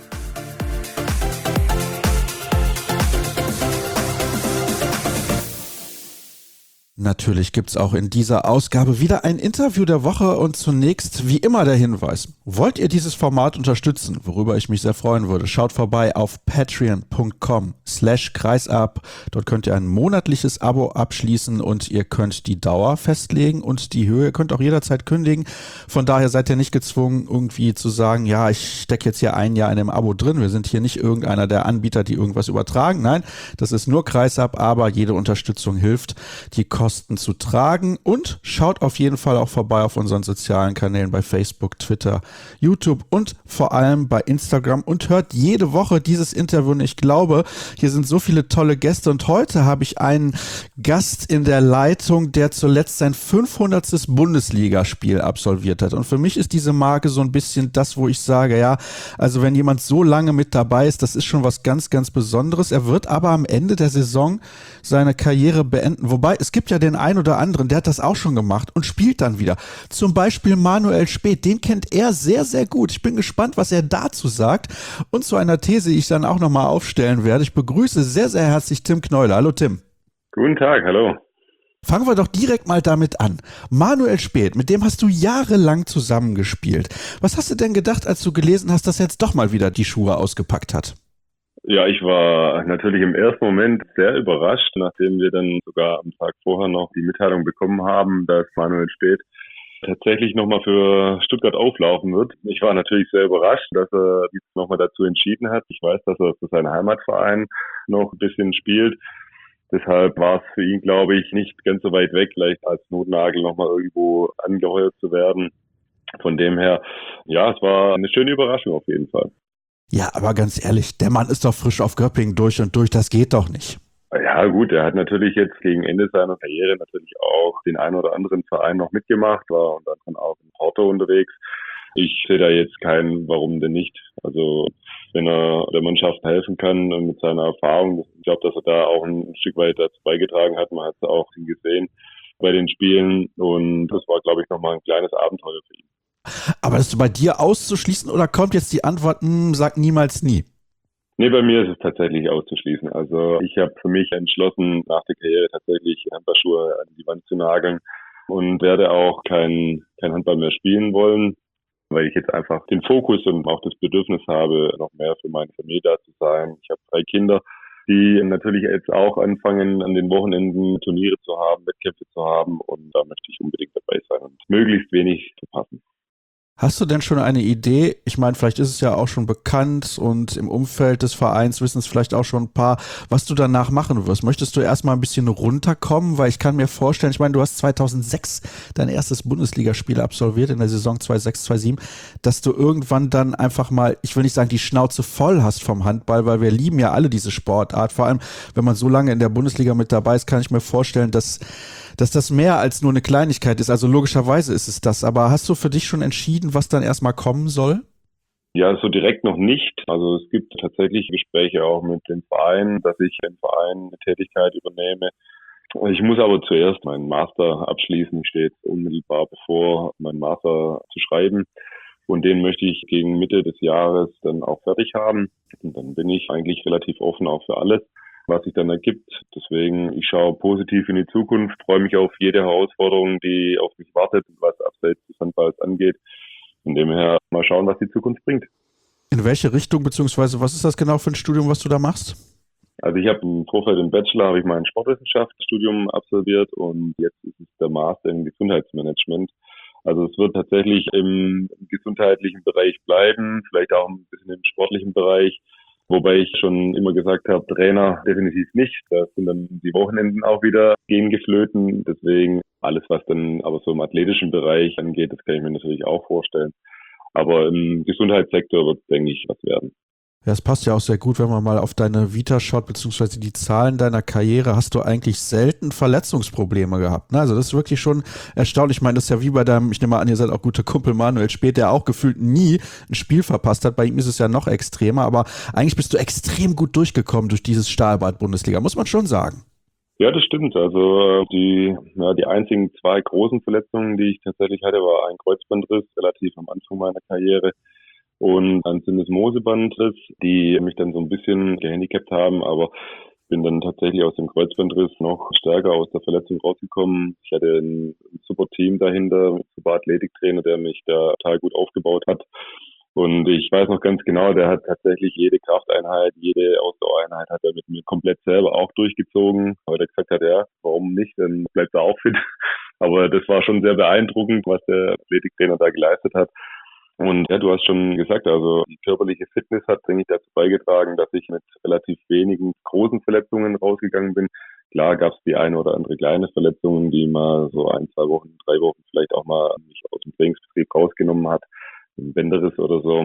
Natürlich gibt's auch in dieser Ausgabe wieder ein Interview der Woche und zunächst wie immer der Hinweis. Wollt ihr dieses Format unterstützen, worüber ich mich sehr freuen würde, schaut vorbei auf patreon.com/kreisab. Dort könnt ihr ein monatliches Abo abschließen und ihr könnt die Dauer festlegen und die Höhe. Ihr könnt auch jederzeit kündigen. Von daher seid ihr nicht gezwungen, irgendwie zu sagen, ja, ich stecke jetzt hier ein Jahr in dem Abo drin. Wir sind hier nicht irgendeiner der Anbieter, die irgendwas übertragen. Nein, das ist nur Kreisab, aber jede Unterstützung hilft, die Kosten zu tragen, und schaut auf jeden Fall auch vorbei auf unseren sozialen Kanälen bei Facebook, Twitter, YouTube und vor allem bei Instagram und hört jede Woche dieses Interview. Und ich glaube, hier sind so viele tolle Gäste und heute habe ich einen Gast in der Leitung, der zuletzt sein 500. Bundesligaspiel absolviert hat. Und für mich ist diese Marke so ein bisschen das, wo ich sage, ja, also wenn jemand so lange mit dabei ist, das ist schon was ganz, ganz Besonderes. Er wird aber am Ende der Saison seine Karriere beenden. Wobei, es gibt ja den einen oder anderen, der hat das auch schon gemacht und spielt dann wieder. Zum Beispiel Manuel Späth, den kennt er sehr, sehr gut. Ich bin gespannt, was er dazu sagt und zu einer These, die ich dann auch nochmal aufstellen werde. Ich begrüße sehr, sehr herzlich Tim Knäuler. Hallo Tim. Guten Tag, hallo. Fangen wir doch direkt mal damit an. Manuel Späth, mit dem hast du jahrelang zusammengespielt. Was hast du denn gedacht, als du gelesen hast, dass er jetzt doch mal wieder die Schuhe ausgepackt hat? Ja, ich war natürlich im ersten Moment sehr überrascht, nachdem wir dann sogar am Tag vorher noch die Mitteilung bekommen haben, dass Manuel Späth tatsächlich nochmal für Stuttgart auflaufen wird. Ich war natürlich sehr überrascht, dass er sich nochmal dazu entschieden hat. Ich weiß, dass er für seinen Heimatverein noch ein bisschen spielt. Deshalb war es für ihn, glaube ich, nicht ganz so weit weg, vielleicht als Notnagel nochmal irgendwo angeheuert zu werden. Von dem her, ja, es war eine schöne Überraschung auf jeden Fall. Ja, aber ganz ehrlich, der Mann ist doch frisch auf Göppingen durch und durch, das geht doch nicht. Ja gut, er hat natürlich jetzt gegen Ende seiner Karriere natürlich auch den einen oder anderen Verein noch mitgemacht, war und dann auch in Porto unterwegs. Ich sehe da jetzt keinen, warum denn nicht. Also wenn er der Mannschaft helfen kann mit seiner Erfahrung, ich glaube, dass er da auch ein Stück weit dazu beigetragen hat, man hat es auch gesehen. bei den Spielen und das war, glaube ich, nochmal ein kleines Abenteuer für ihn. Aber ist bei dir auszuschließen oder kommt jetzt die Antwort, sag niemals nie? Nee, bei mir ist es tatsächlich auszuschließen. Also ich habe für mich entschlossen, nach der Karriere tatsächlich Handballschuhe an die Wand zu nageln und werde auch kein Handball mehr spielen wollen, weil ich jetzt einfach den Fokus und auch das Bedürfnis habe, noch mehr für meine Familie da zu sein. Ich habe 3 Kinder, die natürlich jetzt auch anfangen, an den Wochenenden Turniere zu haben, Wettkämpfe zu haben und da möchte ich unbedingt dabei sein und möglichst wenig verpassen. Hast du denn schon eine Idee? Ich meine, vielleicht ist es ja auch schon bekannt und im Umfeld des Vereins wissen es vielleicht auch schon ein paar, was du danach machen wirst. Möchtest du erstmal ein bisschen runterkommen? Weil ich kann mir vorstellen, ich meine, du hast 2006 dein erstes Bundesligaspiel absolviert in der Saison 2006/2007, dass du irgendwann dann einfach mal, ich will nicht sagen, die Schnauze voll hast vom Handball, weil wir lieben ja alle diese Sportart. Vor allem, wenn man so lange in der Bundesliga mit dabei ist, kann ich mir vorstellen, dass das mehr als nur eine Kleinigkeit ist. Also logischerweise ist es das. Aber hast du für dich schon entschieden, was dann erstmal kommen soll? Ja, so direkt noch nicht. Also es gibt tatsächlich Gespräche auch mit dem Verein, dass ich im Verein eine Tätigkeit übernehme. Ich muss aber zuerst meinen Master abschließen. Ich stehe jetzt unmittelbar bevor, meinen Master zu schreiben. Und den möchte ich gegen Mitte des Jahres dann auch fertig haben. Und dann bin ich eigentlich relativ offen auch für alles, was sich dann ergibt. Deswegen, ich schaue positiv in die Zukunft, freue mich auf jede Herausforderung, die auf mich wartet, was abseits des Handballs angeht. Von dem her mal schauen, was die Zukunft bringt. In welche Richtung, beziehungsweise was ist das genau für ein Studium, was du da machst? Also ich habe im Vorfeld im Bachelor, habe ich mein Sportwissenschaftsstudium absolviert und jetzt ist es der Master im Gesundheitsmanagement. Also es wird tatsächlich im gesundheitlichen Bereich bleiben, vielleicht auch ein bisschen im sportlichen Bereich. Wobei ich schon immer gesagt habe, Trainer definitiv nicht. Da sind dann die Wochenenden auch wieder gehen geflöten. Deswegen alles, was dann aber so im athletischen Bereich angeht, das kann ich mir natürlich auch vorstellen. Aber im Gesundheitssektor wird es, denke ich, was werden. Ja, es passt ja auch sehr gut, wenn man mal auf deine Vita schaut, beziehungsweise die Zahlen deiner Karriere, hast du eigentlich selten Verletzungsprobleme gehabt. Ne? Also das ist wirklich schon erstaunlich. Ich meine, das ist ja wie bei deinem, ich nehme an, ihr seid auch gute Kumpel Manuel Späth, der auch gefühlt nie ein Spiel verpasst hat. Bei ihm ist es ja noch extremer, aber eigentlich bist du extrem gut durchgekommen durch dieses Stahlbad-Bundesliga, muss man schon sagen. Ja, das stimmt. Also die einzigen 2 großen Verletzungen, die ich tatsächlich hatte, war ein Kreuzbandriss relativ am Anfang meiner Karriere und ein Syndesmosebandriss, die mich dann so ein bisschen gehandicapt haben, aber bin dann tatsächlich aus dem Kreuzbandriss noch stärker aus der Verletzung rausgekommen. Ich hatte ein super Team dahinter, ein super Athletiktrainer, der mich da total gut aufgebaut hat. Und ich weiß noch ganz genau, der hat tatsächlich jede Krafteinheit, jede Ausdauereinheit hat er mit mir komplett selber auch durchgezogen. Aber der gesagt hat, ja, warum nicht, dann bleibt er auch fit. Aber das war schon sehr beeindruckend, was der Athletiktrainer da geleistet hat. Und ja, du hast schon gesagt, also die körperliche Fitness hat, denke ich, dazu beigetragen, dass ich mit relativ wenigen großen Verletzungen rausgegangen bin. Klar gab es die eine oder andere kleine Verletzung, die mal so 1, 2 Wochen, 3 Wochen vielleicht auch mal mich aus dem Trainingsbetrieb rausgenommen hat, ein Bänderriss oder so.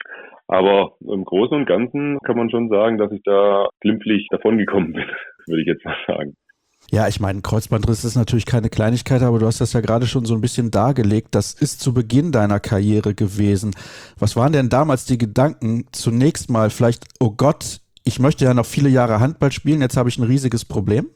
Aber im Großen und Ganzen kann man schon sagen, dass ich da glimpflich davongekommen bin, würde ich jetzt mal sagen. Ja, ich meine, Kreuzbandriss ist natürlich keine Kleinigkeit, aber du hast das ja gerade schon so ein bisschen dargelegt. Das ist zu Beginn deiner Karriere gewesen. Was waren denn damals die Gedanken? Zunächst mal vielleicht, oh Gott, ich möchte ja noch viele Jahre Handball spielen, jetzt habe ich ein riesiges Problem?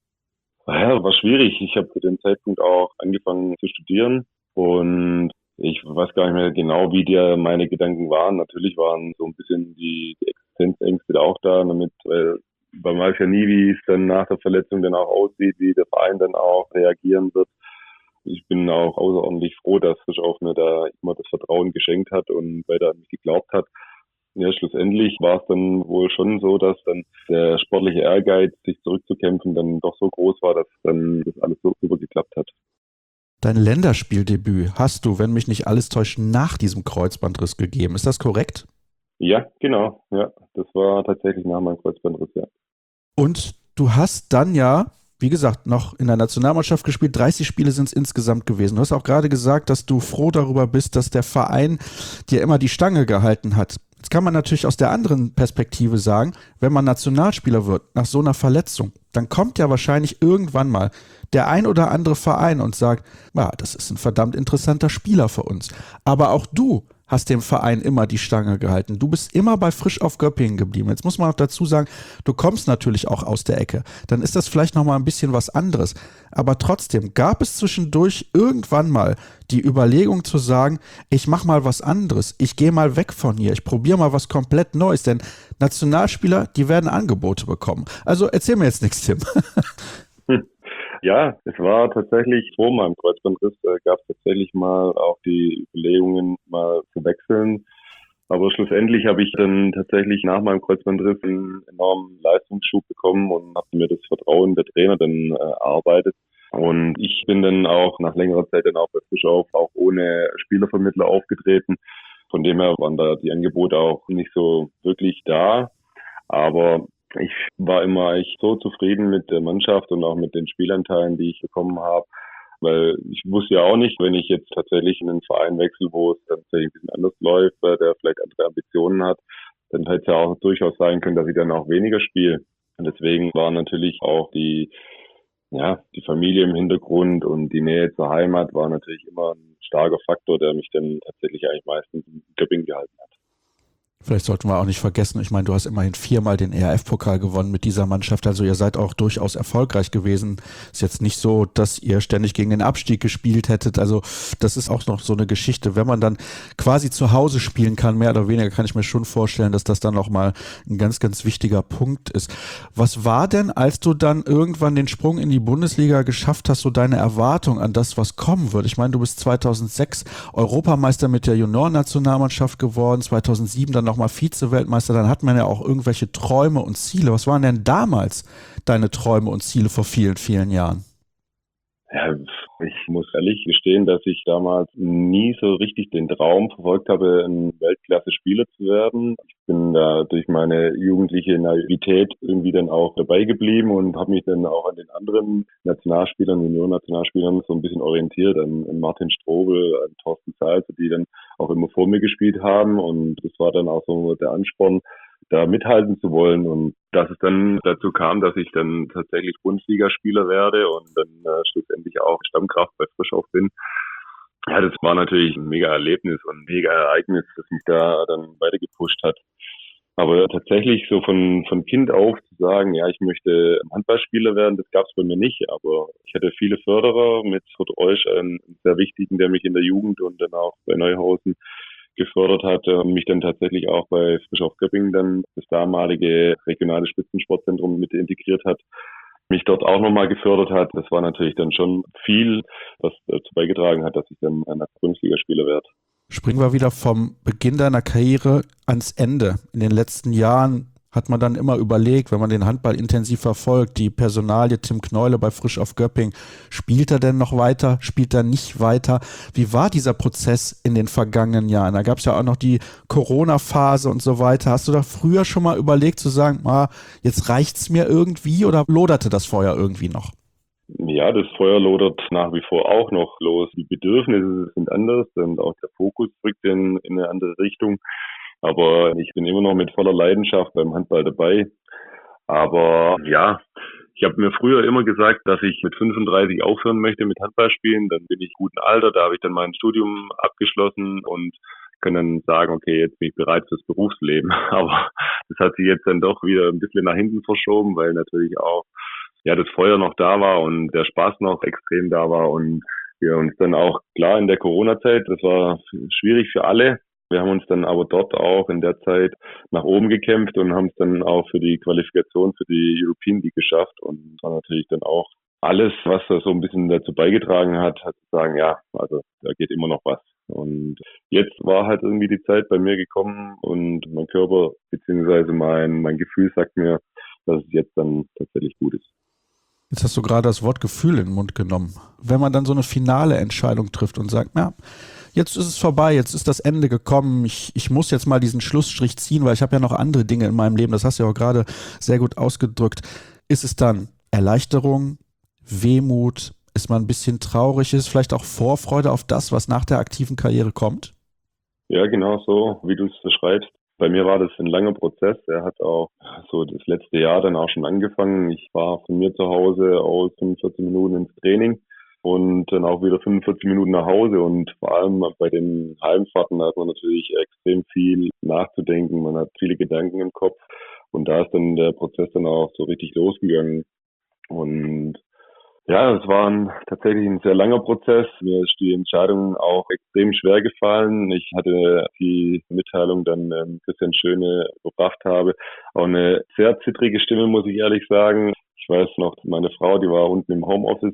Ja, war schwierig. Ich habe zu dem Zeitpunkt auch angefangen zu studieren und ich weiß gar nicht mehr genau, wie meine Gedanken waren. Natürlich waren so ein bisschen die Existenzängste da auch da, damit man weiß ja nie, wie es dann nach der Verletzung dann auch aussieht, wie der Verein dann auch reagieren wird. Ich bin auch außerordentlich froh, dass Frischhoff mir da immer das Vertrauen geschenkt hat und weiter an mich geglaubt hat. Ja, schlussendlich war es dann wohl schon so, dass dann der sportliche Ehrgeiz, sich zurückzukämpfen, dann doch so groß war, dass dann das alles so super geklappt hat. Dein Länderspieldebüt hast du, wenn mich nicht alles täuscht, nach diesem Kreuzbandriss gegeben. Ist das korrekt? Ja, genau. Ja, das war tatsächlich nach meinem Kreuzbandriss, ja. Und du hast dann ja, wie gesagt, noch in der Nationalmannschaft gespielt. 30 Spiele sind es insgesamt gewesen. Du hast auch gerade gesagt, dass du froh darüber bist, dass der Verein dir immer die Stange gehalten hat. Jetzt kann man natürlich aus der anderen Perspektive sagen, wenn man Nationalspieler wird, nach so einer Verletzung, dann kommt ja wahrscheinlich irgendwann mal der ein oder andere Verein und sagt, ja, das ist ein verdammt interessanter Spieler für uns. Aber auch du hast dem Verein immer die Stange gehalten. Du bist immer bei Frisch auf Göppingen geblieben. Jetzt muss man noch dazu sagen, du kommst natürlich auch aus der Ecke. Dann ist das vielleicht nochmal ein bisschen was anderes. Aber trotzdem gab es zwischendurch irgendwann mal die Überlegung zu sagen, ich mache mal was anderes. Ich gehe mal weg von hier. Ich probiere mal was komplett Neues. Denn Nationalspieler, die werden Angebote bekommen. Also erzähl mir jetzt nichts, Tim. Ja, es war tatsächlich vor meinem Kreuzbandriss, gab es tatsächlich mal auch die Überlegungen, mal zu wechseln. Aber schlussendlich habe ich dann tatsächlich nach meinem Kreuzbandriss einen enormen Leistungsschub bekommen und habe mir das Vertrauen der Trainer dann erarbeitet. Und ich bin dann auch nach längerer Zeit dann auch bei Frischhoff auch ohne Spielervermittler aufgetreten. Von dem her waren da die Angebote auch nicht so wirklich da. Aber ich war immer echt so zufrieden mit der Mannschaft und auch mit den Spielanteilen, die ich bekommen habe, weil ich wusste ja auch nicht, wenn ich jetzt tatsächlich in einen Verein wechsle, wo es tatsächlich ein bisschen anders läuft, weil der vielleicht andere Ambitionen hat, dann hätte es ja auch durchaus sein können, dass ich dann auch weniger spiele. Und deswegen war natürlich auch die Familie im Hintergrund und die Nähe zur Heimat war natürlich immer ein starker Faktor, der mich dann tatsächlich eigentlich meistens in Göppingen gehalten hat. Vielleicht sollten wir auch nicht vergessen, ich meine, du hast immerhin 4-mal den ERF-Pokal gewonnen mit dieser Mannschaft, also ihr seid auch durchaus erfolgreich gewesen. Ist jetzt nicht so, dass ihr ständig gegen den Abstieg gespielt hättet, also das ist auch noch so eine Geschichte. Wenn man dann quasi zu Hause spielen kann, mehr oder weniger, kann ich mir schon vorstellen, dass das dann nochmal ein ganz, ganz wichtiger Punkt ist. Was war denn, als du dann irgendwann den Sprung in die Bundesliga geschafft hast, so deine Erwartung an das, was kommen wird? Ich meine, du bist 2006 Europameister mit der Juniorennationalmannschaft geworden, 2007 dann nochmal Vize-Weltmeister, dann hat man ja auch irgendwelche Träume und Ziele. Was waren denn damals deine Träume und Ziele vor vielen, vielen Jahren? Ja, ich muss ehrlich gestehen, dass ich damals nie so richtig den Traum verfolgt habe, ein Weltklasse-Spieler zu werden. Ich bin da durch meine jugendliche Naivität irgendwie dann auch dabei geblieben und habe mich dann auch an den anderen Nationalspielern, Junioren-Nationalspielern so ein bisschen orientiert, an Martin Strobel, an Thorsten Salz, die dann auch immer vor mir gespielt haben, und das war dann auch so der Ansporn, da mithalten zu wollen, und dass es dann dazu kam, dass ich dann tatsächlich Bundesligaspieler werde und dann schlussendlich auch Stammkraft bei Frischhoff bin. Ja, das war natürlich ein mega Erlebnis und ein mega Ereignis, das mich da dann weiter gepusht hat. Aber tatsächlich so von Kind auf zu sagen, ja, ich möchte Handballspieler werden, das gab es bei mir nicht. Aber ich hatte viele Förderer, mit Kurt Reusch, einen sehr wichtigen, der mich in der Jugend und dann auch bei Neuhausen gefördert hat und mich dann tatsächlich auch bei Frisch auf Göppingen dann das damalige regionale Spitzensportzentrum mit integriert hat, mich dort auch nochmal gefördert hat. Das war natürlich dann schon viel, was dazu beigetragen hat, dass ich dann ein Bundesligaspieler werde. Springen wir wieder vom Beginn deiner Karriere ans Ende. In den letzten Jahren hat man dann immer überlegt, wenn man den Handball intensiv verfolgt, die Personalie Tim Kneule bei Frisch auf Göppingen, spielt er denn noch weiter, spielt er nicht weiter? Wie war dieser Prozess in den vergangenen Jahren? Da gab es ja auch noch die Corona-Phase und so weiter. Hast du da früher schon mal überlegt zu sagen, jetzt reicht's mir irgendwie, oder loderte das Feuer irgendwie noch? Ja, das Feuer lodert nach wie vor auch noch los. Die Bedürfnisse sind anders und auch der Fokus rückt in eine andere Richtung. Aber ich bin immer noch mit voller Leidenschaft beim Handball dabei. Aber ja, ich habe mir früher immer gesagt, dass ich mit 35 aufhören möchte mit Handballspielen. Dann bin ich im guten Alter, da habe ich dann mein Studium abgeschlossen und kann dann sagen, okay, jetzt bin ich bereit fürs Berufsleben. Aber das hat sich jetzt dann doch wieder ein bisschen nach hinten verschoben, weil natürlich auch das Feuer noch da war und der Spaß noch extrem da war, und wir uns dann auch, klar, in der Corona-Zeit, das war schwierig für alle. Wir haben uns dann aber dort auch in der Zeit nach oben gekämpft und haben es dann auch für die Qualifikation für die European League geschafft, und war natürlich dann auch alles, was da so ein bisschen dazu beigetragen hat, zu sagen, ja, also da geht immer noch was. Und jetzt war halt irgendwie die Zeit bei mir gekommen und mein Körper beziehungsweise mein Gefühl sagt mir, dass es jetzt dann tatsächlich gut ist. Jetzt hast du gerade das Wort Gefühl in den Mund genommen. Wenn man dann so eine finale Entscheidung trifft und sagt, jetzt ist es vorbei, jetzt ist das Ende gekommen, ich muss jetzt mal diesen Schlussstrich ziehen, weil ich habe ja noch andere Dinge in meinem Leben, das hast du ja auch gerade sehr gut ausgedrückt. Ist es dann Erleichterung, Wehmut, ist man ein bisschen traurig, ist es vielleicht auch Vorfreude auf das, was nach der aktiven Karriere kommt? Ja, genau so, wie du es beschreibst. Bei mir war das ein langer Prozess. Er hat auch so das letzte Jahr dann auch schon angefangen. Ich war von mir zu Hause aus 45 Minuten ins Training. und dann auch wieder 45 Minuten nach Hause. Und vor allem bei den Heimfahrten hat man natürlich extrem viel nachzudenken. Man hat viele Gedanken im Kopf. Und da ist dann der Prozess dann auch so richtig losgegangen. Und ja, es war tatsächlich ein sehr langer Prozess. Mir ist die Entscheidung auch extrem schwer gefallen. Ich hatte die Mitteilung dann Christian Schöne gebracht habe. Auch eine sehr zittrige Stimme, muss ich ehrlich sagen. Ich weiß noch, meine Frau, die war unten im Homeoffice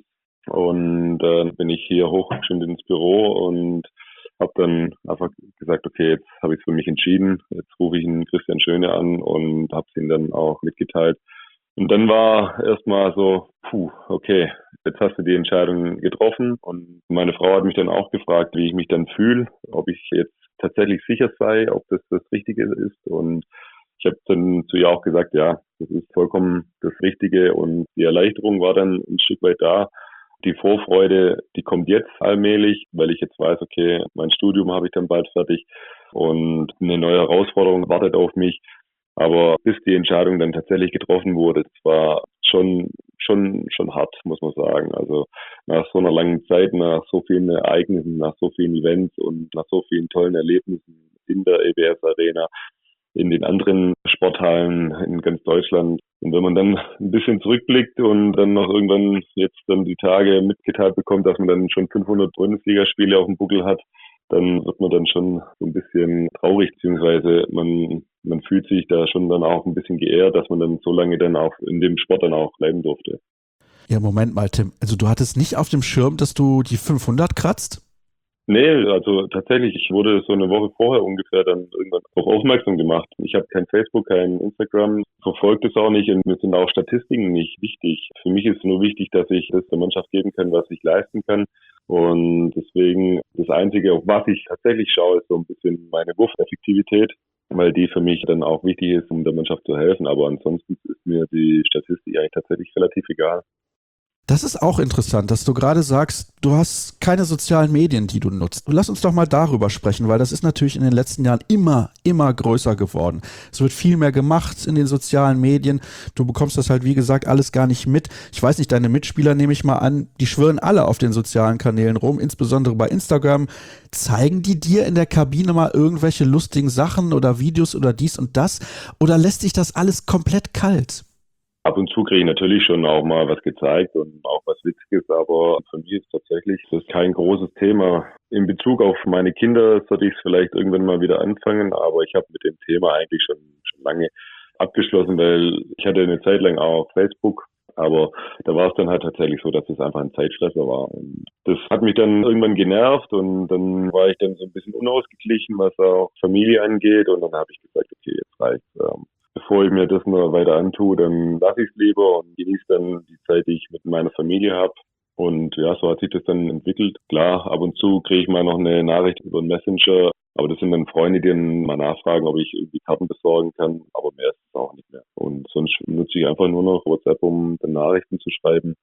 und bin ich hier hochgeschwind ins Büro und habe dann einfach gesagt, okay, jetzt habe ich es für mich entschieden. Jetzt rufe ich einen Christian Schöne an und habe es ihm dann auch mitgeteilt. Und dann war erstmal so, okay, jetzt hast du die Entscheidung getroffen. Und meine Frau hat mich dann auch gefragt, wie ich mich dann fühle, ob ich jetzt tatsächlich sicher sei, ob das das Richtige ist. Und ich habe dann zu ihr auch gesagt, ja, das ist vollkommen das Richtige. Und die Erleichterung war dann ein Stück weit da. Die Vorfreude, die kommt jetzt allmählich, weil ich jetzt weiß, okay, mein Studium habe ich dann bald fertig und eine neue Herausforderung wartet auf mich. Aber bis die Entscheidung dann tatsächlich getroffen wurde, das war schon hart, muss man sagen. Also nach so einer langen Zeit, nach so vielen Ereignissen, nach so vielen Events und nach so vielen tollen Erlebnissen in der EBS Arena, in den anderen Sporthallen in ganz Deutschland. Und wenn man dann ein bisschen zurückblickt und dann noch irgendwann jetzt dann die Tage mitgeteilt bekommt, dass man dann schon 500 Bundesligaspiele auf dem Buckel hat, dann wird man dann schon so ein bisschen traurig, beziehungsweise man fühlt sich da schon dann auch ein bisschen geehrt, dass man dann so lange dann auch in dem Sport dann auch bleiben durfte. Ja, Moment mal, Tim. Also du hattest nicht auf dem Schirm, dass du die 500 kratzt? Nee, also tatsächlich, ich wurde so eine Woche vorher ungefähr dann irgendwann darauf aufmerksam gemacht. Ich habe kein Facebook, kein Instagram, verfolge das auch nicht und mir sind auch Statistiken nicht wichtig. Für mich ist nur wichtig, dass ich das der Mannschaft geben kann, was ich leisten kann. Und deswegen das Einzige, auf was ich tatsächlich schaue, ist so ein bisschen meine Wurfeffektivität, weil die für mich dann auch wichtig ist, um der Mannschaft zu helfen. Aber ansonsten ist mir die Statistik eigentlich tatsächlich relativ egal. Das ist auch interessant, dass du gerade sagst, du hast keine sozialen Medien, die du nutzt. Lass uns doch mal darüber sprechen, weil das ist natürlich in den letzten Jahren immer größer geworden. Es wird viel mehr gemacht in den sozialen Medien. Du bekommst das halt, wie gesagt, alles gar nicht mit. Ich weiß nicht, deine Mitspieler, nehme ich mal an, die schwirren alle auf den sozialen Kanälen rum, insbesondere bei Instagram. Zeigen die dir in der Kabine mal irgendwelche lustigen Sachen oder Videos oder dies und das? Oder lässt sich das alles komplett kalt? Ab und zu kriege ich natürlich schon auch mal was gezeigt und auch was Witziges, aber für mich ist tatsächlich das kein großes Thema. In Bezug auf meine Kinder sollte ich es vielleicht irgendwann mal wieder anfangen, aber ich habe mit dem Thema eigentlich schon lange abgeschlossen, weil ich hatte eine Zeit lang auch Facebook, aber da war es dann halt tatsächlich so, dass es einfach ein Zeitfresser war. Und das hat mich dann irgendwann genervt und dann war ich dann so ein bisschen unausgeglichen, was auch Familie angeht, und dann habe ich gesagt, okay, jetzt reicht's. Bevor ich mir das noch weiter antue, dann lasse ich es lieber und genieße dann die Zeit, die ich mit meiner Familie habe. Und ja, so hat sich das dann entwickelt. Klar, ab und zu kriege ich mal noch eine Nachricht über einen Messenger, aber das sind dann Freunde, die dann mal nachfragen, ob ich irgendwie Karten besorgen kann, aber mehr ist es auch nicht mehr. Und sonst nutze ich einfach nur noch WhatsApp, um dann Nachrichten zu schreiben.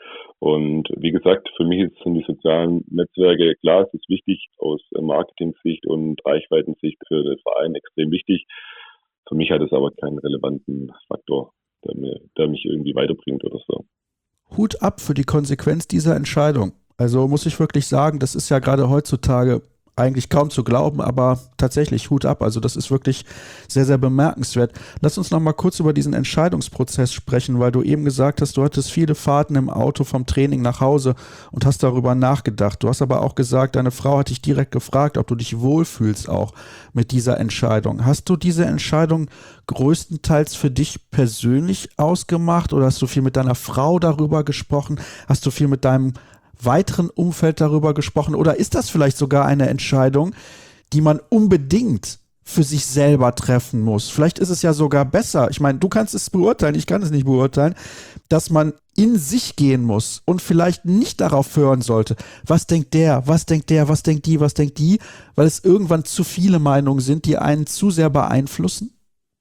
Und wie gesagt, für mich sind die sozialen Netzwerke, klar, es ist wichtig aus Marketing-Sicht und Reichweitensicht für den Verein extrem wichtig. Für mich hat es aber keinen relevanten Faktor, der mich irgendwie weiterbringt oder so. Hut ab für die Konsequenz dieser Entscheidung. Also muss ich wirklich sagen, das ist ja gerade heutzutage eigentlich kaum zu glauben, aber tatsächlich Hut ab. Also das ist wirklich sehr bemerkenswert. Lass uns noch mal kurz über diesen Entscheidungsprozess sprechen, weil du eben gesagt hast, du hattest viele Fahrten im Auto vom Training nach Hause und hast darüber nachgedacht. Du hast aber auch gesagt, deine Frau hat dich direkt gefragt, ob du dich wohlfühlst auch mit dieser Entscheidung. Hast du diese Entscheidung größtenteils für dich persönlich ausgemacht oder hast du viel mit deiner Frau darüber gesprochen? Hast du viel mit deinem weiteren Umfeld darüber gesprochen, oder ist das vielleicht sogar eine Entscheidung, die man unbedingt für sich selber treffen muss? Vielleicht ist es ja sogar besser, ich meine, du kannst es beurteilen, ich kann es nicht beurteilen, dass man in sich gehen muss und vielleicht nicht darauf hören sollte, was denkt der, was denkt der, was denkt die, weil es irgendwann zu viele Meinungen sind, die einen zu sehr beeinflussen?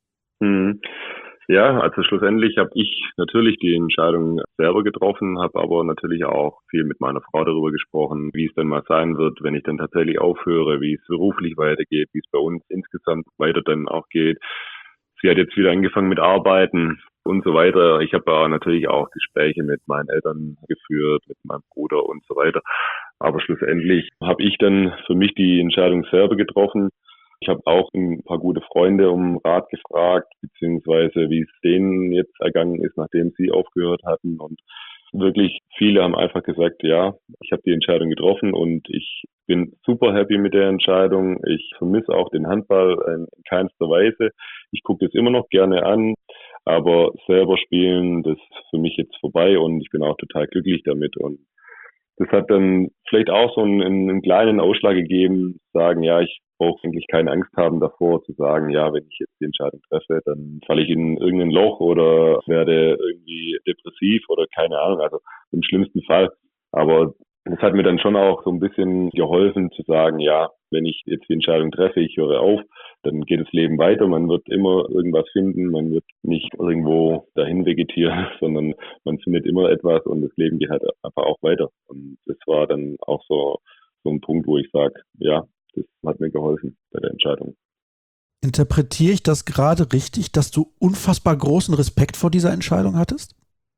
Ja, also schlussendlich habe ich natürlich die Entscheidung selber getroffen, habe aber natürlich auch viel mit meiner Frau darüber gesprochen, wie es dann mal sein wird, wenn ich dann tatsächlich aufhöre, wie es beruflich weitergeht, wie es bei uns insgesamt weiter dann auch geht. sie hat jetzt wieder angefangen mit Arbeiten und so weiter. Ich habe natürlich auch Gespräche mit meinen Eltern geführt, mit meinem Bruder und so weiter. Aber schlussendlich habe ich dann für mich die Entscheidung selber getroffen. Ich habe auch ein paar gute Freunde um Rat gefragt, beziehungsweise wie es denen jetzt ergangen ist, nachdem sie aufgehört hatten. Und wirklich viele haben einfach gesagt, ja, ich habe die Entscheidung getroffen und ich bin super happy mit der Entscheidung. Ich vermisse auch den Handball in keinster Weise. Ich gucke das immer noch gerne an, aber selber spielen, das ist für mich jetzt vorbei und ich bin auch total glücklich damit. Und das hat dann vielleicht auch so einen kleinen Ausschlag gegeben, sagen, ja, ich brauche eigentlich keine Angst haben davor, zu sagen, ja, wenn ich jetzt die Entscheidung treffe, dann falle ich in irgendein Loch oder werde irgendwie depressiv oder keine Ahnung, also im schlimmsten Fall. Aber das hat mir dann schon auch so ein bisschen geholfen zu sagen, ja, wenn ich jetzt die Entscheidung treffe, ich höre auf, dann geht das Leben weiter, man wird immer irgendwas finden, man wird nicht irgendwo dahin vegetieren, sondern man findet immer etwas und das Leben geht halt einfach auch weiter. Und das war dann auch so ein Punkt, wo ich sage, ja, das hat mir geholfen bei der Entscheidung. Interpretiere ich das gerade richtig, dass du unfassbar großen Respekt vor dieser Entscheidung hattest?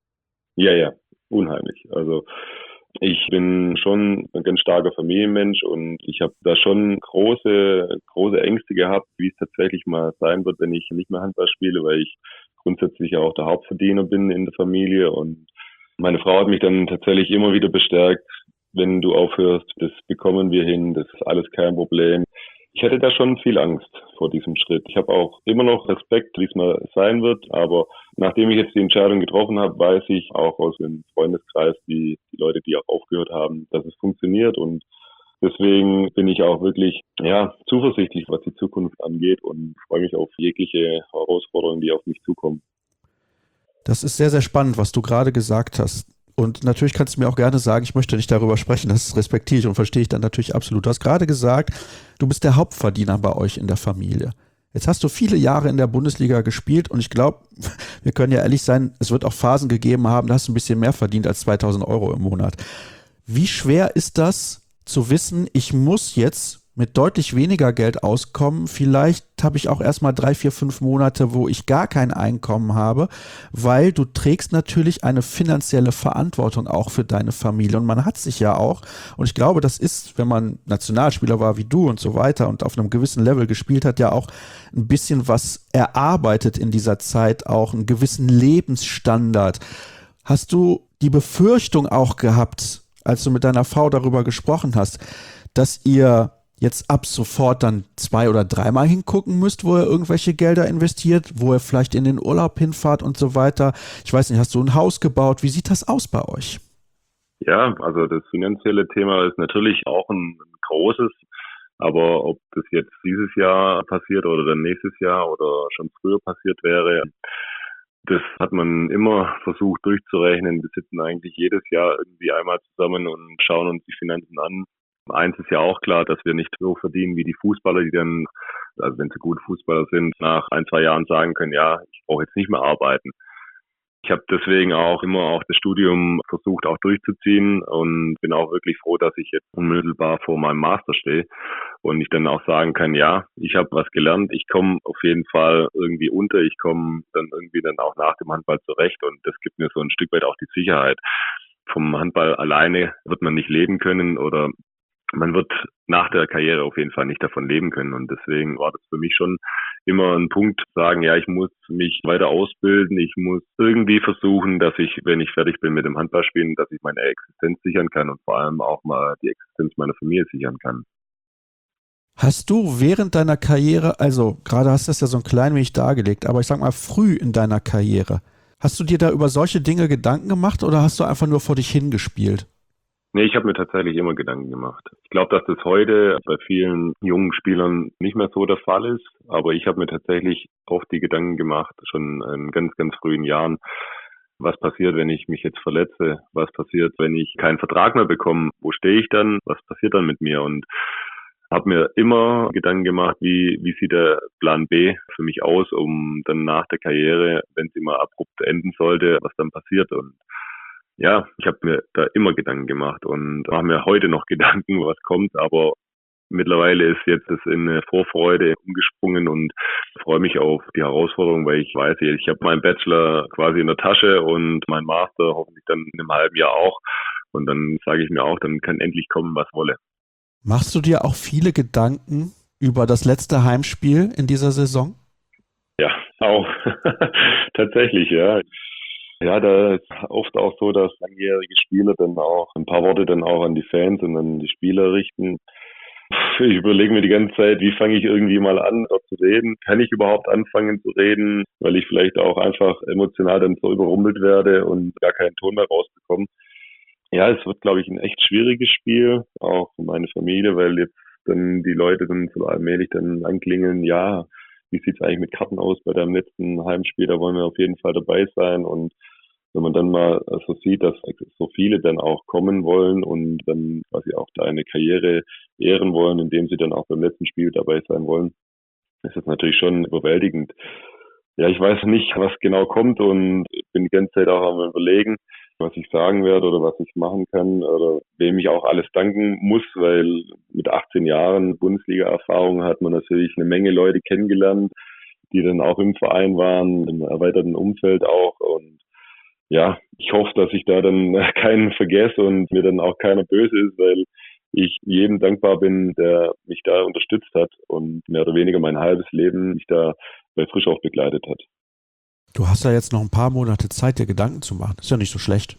Ja, unheimlich. Also ich bin schon ein ganz starker Familienmensch und ich habe da schon große Ängste gehabt, wie es tatsächlich mal sein wird, wenn ich nicht mehr Handball spiele, weil ich grundsätzlich ja auch der Hauptverdiener bin in der Familie. Und meine Frau hat mich dann tatsächlich immer wieder bestärkt, wenn du aufhörst, das bekommen wir hin, das ist alles kein Problem. Ich hatte da schon viel Angst vor diesem Schritt. Ich habe auch immer noch Respekt, wie es mal sein wird, aber nachdem ich jetzt die Entscheidung getroffen habe, weiß ich auch aus dem Freundeskreis, die Leute, die auch aufgehört haben, dass es funktioniert und deswegen bin ich auch wirklich zuversichtlich, was die Zukunft angeht und freue mich auf jegliche Herausforderungen, die auf mich zukommen. Das ist sehr, sehr spannend, was du gerade gesagt hast. Und natürlich kannst du mir auch gerne sagen, ich möchte nicht darüber sprechen, das respektiere ich und verstehe ich dann natürlich absolut. Du hast gerade gesagt, du bist der Hauptverdiener bei euch in der Familie. Jetzt hast du viele Jahre in der Bundesliga gespielt und ich glaube, wir können ja ehrlich sein, es wird auch Phasen gegeben haben, da hast du ein bisschen mehr verdient als 2.000 Euro im Monat. Wie schwer ist das zu wissen, ich muss jetzt mit deutlich weniger Geld auskommen? Vielleicht habe ich auch erstmal 3, 4, 5 Monate, wo ich gar kein Einkommen habe, weil du trägst natürlich eine finanzielle Verantwortung auch für deine Familie und man hat sich ja auch, und ich glaube, das ist, wenn man Nationalspieler war wie du und so weiter und auf einem gewissen Level gespielt hat, ja auch ein bisschen was erarbeitet in dieser Zeit, auch einen gewissen Lebensstandard. Hast du die Befürchtung auch gehabt, als du mit deiner Frau darüber gesprochen hast, dass ihr jetzt ab sofort dann 2- oder 3-mal hingucken müsst, wo ihr irgendwelche Gelder investiert, wo ihr vielleicht in den Urlaub hinfahrt und so weiter? Ich weiß nicht, hast du ein Haus gebaut? Wie sieht das aus bei euch? Ja, also das finanzielle Thema ist natürlich auch ein großes, aber ob das jetzt dieses Jahr passiert oder dann nächstes Jahr oder schon früher passiert wäre, das hat man immer versucht durchzurechnen. Wir sitzen eigentlich jedes Jahr irgendwie einmal zusammen und schauen uns die Finanzen an. Eins ist ja auch klar, dass wir nicht so verdienen wie die Fußballer, die dann, also wenn sie gute Fußballer sind, nach 1, 2 Jahren sagen können, ja, ich brauche jetzt nicht mehr arbeiten. Ich habe deswegen auch immer auch das Studium versucht auch durchzuziehen und bin auch wirklich froh, dass ich jetzt unmittelbar vor meinem Master stehe und ich dann auch sagen kann, ja, ich habe was gelernt, ich komme auf jeden Fall irgendwie unter, ich komme dann irgendwie dann auch nach dem Handball zurecht und das gibt mir so ein Stück weit auch die Sicherheit. Vom Handball alleine wird man nicht leben können oder man wird nach der Karriere auf jeden Fall nicht davon leben können und deswegen war das für mich schon immer ein Punkt, sagen, ja, ich muss mich weiter ausbilden, ich muss irgendwie versuchen, dass ich, wenn ich fertig bin mit dem Handballspielen, dass ich meine Existenz sichern kann und vor allem auch mal die Existenz meiner Familie sichern kann. Hast du während deiner Karriere, also gerade hast du das ja so ein klein wenig dargelegt, aber ich sag mal früh in deiner Karriere, hast du dir da über solche Dinge Gedanken gemacht oder hast du einfach nur vor dich hingespielt? Nee, ich habe mir tatsächlich immer Gedanken gemacht. Ich glaube, dass das heute bei vielen jungen Spielern nicht mehr so der Fall ist, aber ich habe mir tatsächlich oft die Gedanken gemacht, schon in ganz, ganz frühen Jahren, was passiert, wenn ich mich jetzt verletze? Was passiert, wenn ich keinen Vertrag mehr bekomme? Wo stehe ich dann? Was passiert dann mit mir? Und habe mir immer Gedanken gemacht, wie sieht der Plan B für mich aus, um dann nach der Karriere, wenn sie mal abrupt enden sollte, was dann passiert. Und ja, ich habe mir da immer Gedanken gemacht und mache mir heute noch Gedanken, was kommt, aber Mittlerweile ist jetzt das in eine Vorfreude umgesprungen und freue mich auf die Herausforderung, weil ich weiß, ich habe meinen Bachelor quasi in der Tasche und meinen Master hoffentlich dann in einem halben Jahr auch. Und dann sage ich mir auch, dann kann endlich kommen, was wolle. Machst du dir auch viele Gedanken über das letzte Heimspiel in dieser Saison? Ja, auch. Tatsächlich, ja. Ja, da ist oft auch so, dass langjährige Spieler dann auch ein paar Worte dann auch an die Fans und an die Spieler richten. Ich überlege mir die ganze Zeit, wie fange ich irgendwie mal an, dort zu reden? Kann ich überhaupt anfangen zu reden, weil ich vielleicht auch einfach emotional dann so überrumpelt werde und gar keinen Ton mehr rausbekomme. Ja, es wird, glaube ich, ein echt schwieriges Spiel, auch für meine Familie, weil jetzt dann die Leute dann so allmählich dann anklingeln, ja, wie sieht's eigentlich mit Karten aus bei deinem letzten Heimspiel? Da wollen wir auf jeden Fall dabei sein. Und wenn man dann mal so sieht, dass so viele dann auch kommen wollen und dann quasi auch deine Karriere ehren wollen, indem sie dann auch beim letzten Spiel dabei sein wollen, ist das natürlich schon überwältigend. Ja, ich weiß nicht, was genau kommt und bin die ganze Zeit auch am Überlegen, was ich sagen werde oder was ich machen kann oder wem ich auch alles danken muss, weil mit 18 Jahren Bundesliga-Erfahrung hat man natürlich eine Menge Leute kennengelernt, die dann auch im Verein waren, im erweiterten Umfeld auch. Und ja, ich hoffe, dass ich da dann keinen vergesse und mir dann auch keiner böse ist, weil ich jedem dankbar bin, der mich da unterstützt hat und mehr oder weniger mein halbes Leben mich da bei Frischhoff begleitet hat. Du hast ja jetzt noch ein paar Monate Zeit, dir Gedanken zu machen. Ist ja nicht so schlecht.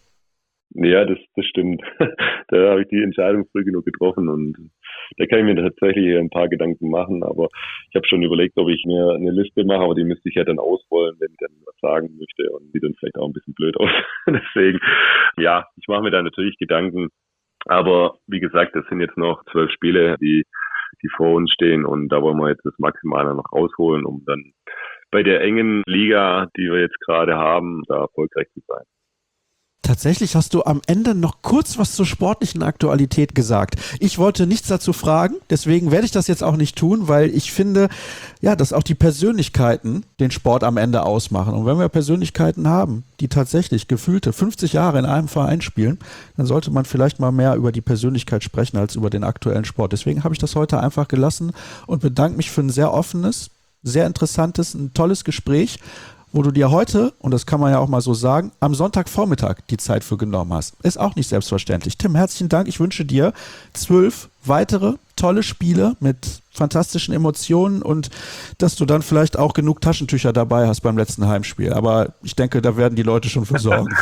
Ja, das stimmt. Da habe ich die Entscheidung früh genug getroffen und da kann ich mir tatsächlich ein paar Gedanken machen, aber ich habe schon überlegt, ob ich mir eine Liste mache, aber die müsste ich ja dann ausrollen, wenn ich dann was sagen möchte und sieht dann vielleicht auch ein bisschen blöd aus. Deswegen, ja, ich mache mir da natürlich Gedanken, aber wie gesagt, das sind jetzt noch 12 Spiele, die vor uns stehen und da wollen wir jetzt das Maximale noch rausholen, um dann bei der engen Liga, die wir jetzt gerade haben, da erfolgreich zu sein. Tatsächlich hast du am Ende noch kurz was zur sportlichen Aktualität gesagt. Ich wollte nichts dazu fragen, deswegen werde ich das jetzt auch nicht tun, weil ich finde, ja, dass auch die Persönlichkeiten den Sport am Ende ausmachen. Und wenn wir Persönlichkeiten haben, die tatsächlich gefühlte 50 Jahre in einem Verein spielen, dann sollte man vielleicht mal mehr über die Persönlichkeit sprechen als über den aktuellen Sport. Deswegen habe ich das heute einfach gelassen und bedanke mich für ein sehr offenes, sehr interessantes, ein tolles Gespräch, wo du dir heute, und das kann man ja auch mal so sagen, am Sonntagvormittag die Zeit für genommen hast. Ist auch nicht selbstverständlich. Tim, herzlichen Dank. Ich wünsche dir 12 weitere tolle Spiele mit fantastischen Emotionen und dass du dann vielleicht auch genug Taschentücher dabei hast beim letzten Heimspiel. Aber ich denke, da werden die Leute schon für sorgen.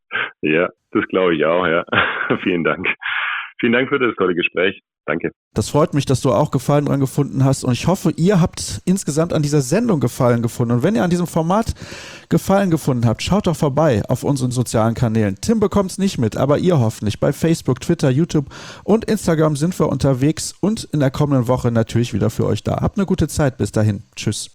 Ja, das glaube ich auch, ja. Vielen Dank. Vielen Dank für das tolle Gespräch. Danke. Das freut mich, dass du auch Gefallen dran gefunden hast und ich hoffe, ihr habt insgesamt an dieser Sendung Gefallen gefunden. Und wenn ihr an diesem Format Gefallen gefunden habt, schaut doch vorbei auf unseren sozialen Kanälen. Tim bekommt es nicht mit, aber ihr hoffentlich. Bei Facebook, Twitter, YouTube und Instagram sind wir unterwegs und in der kommenden Woche natürlich wieder für euch da. Habt eine gute Zeit. Bis dahin. Tschüss.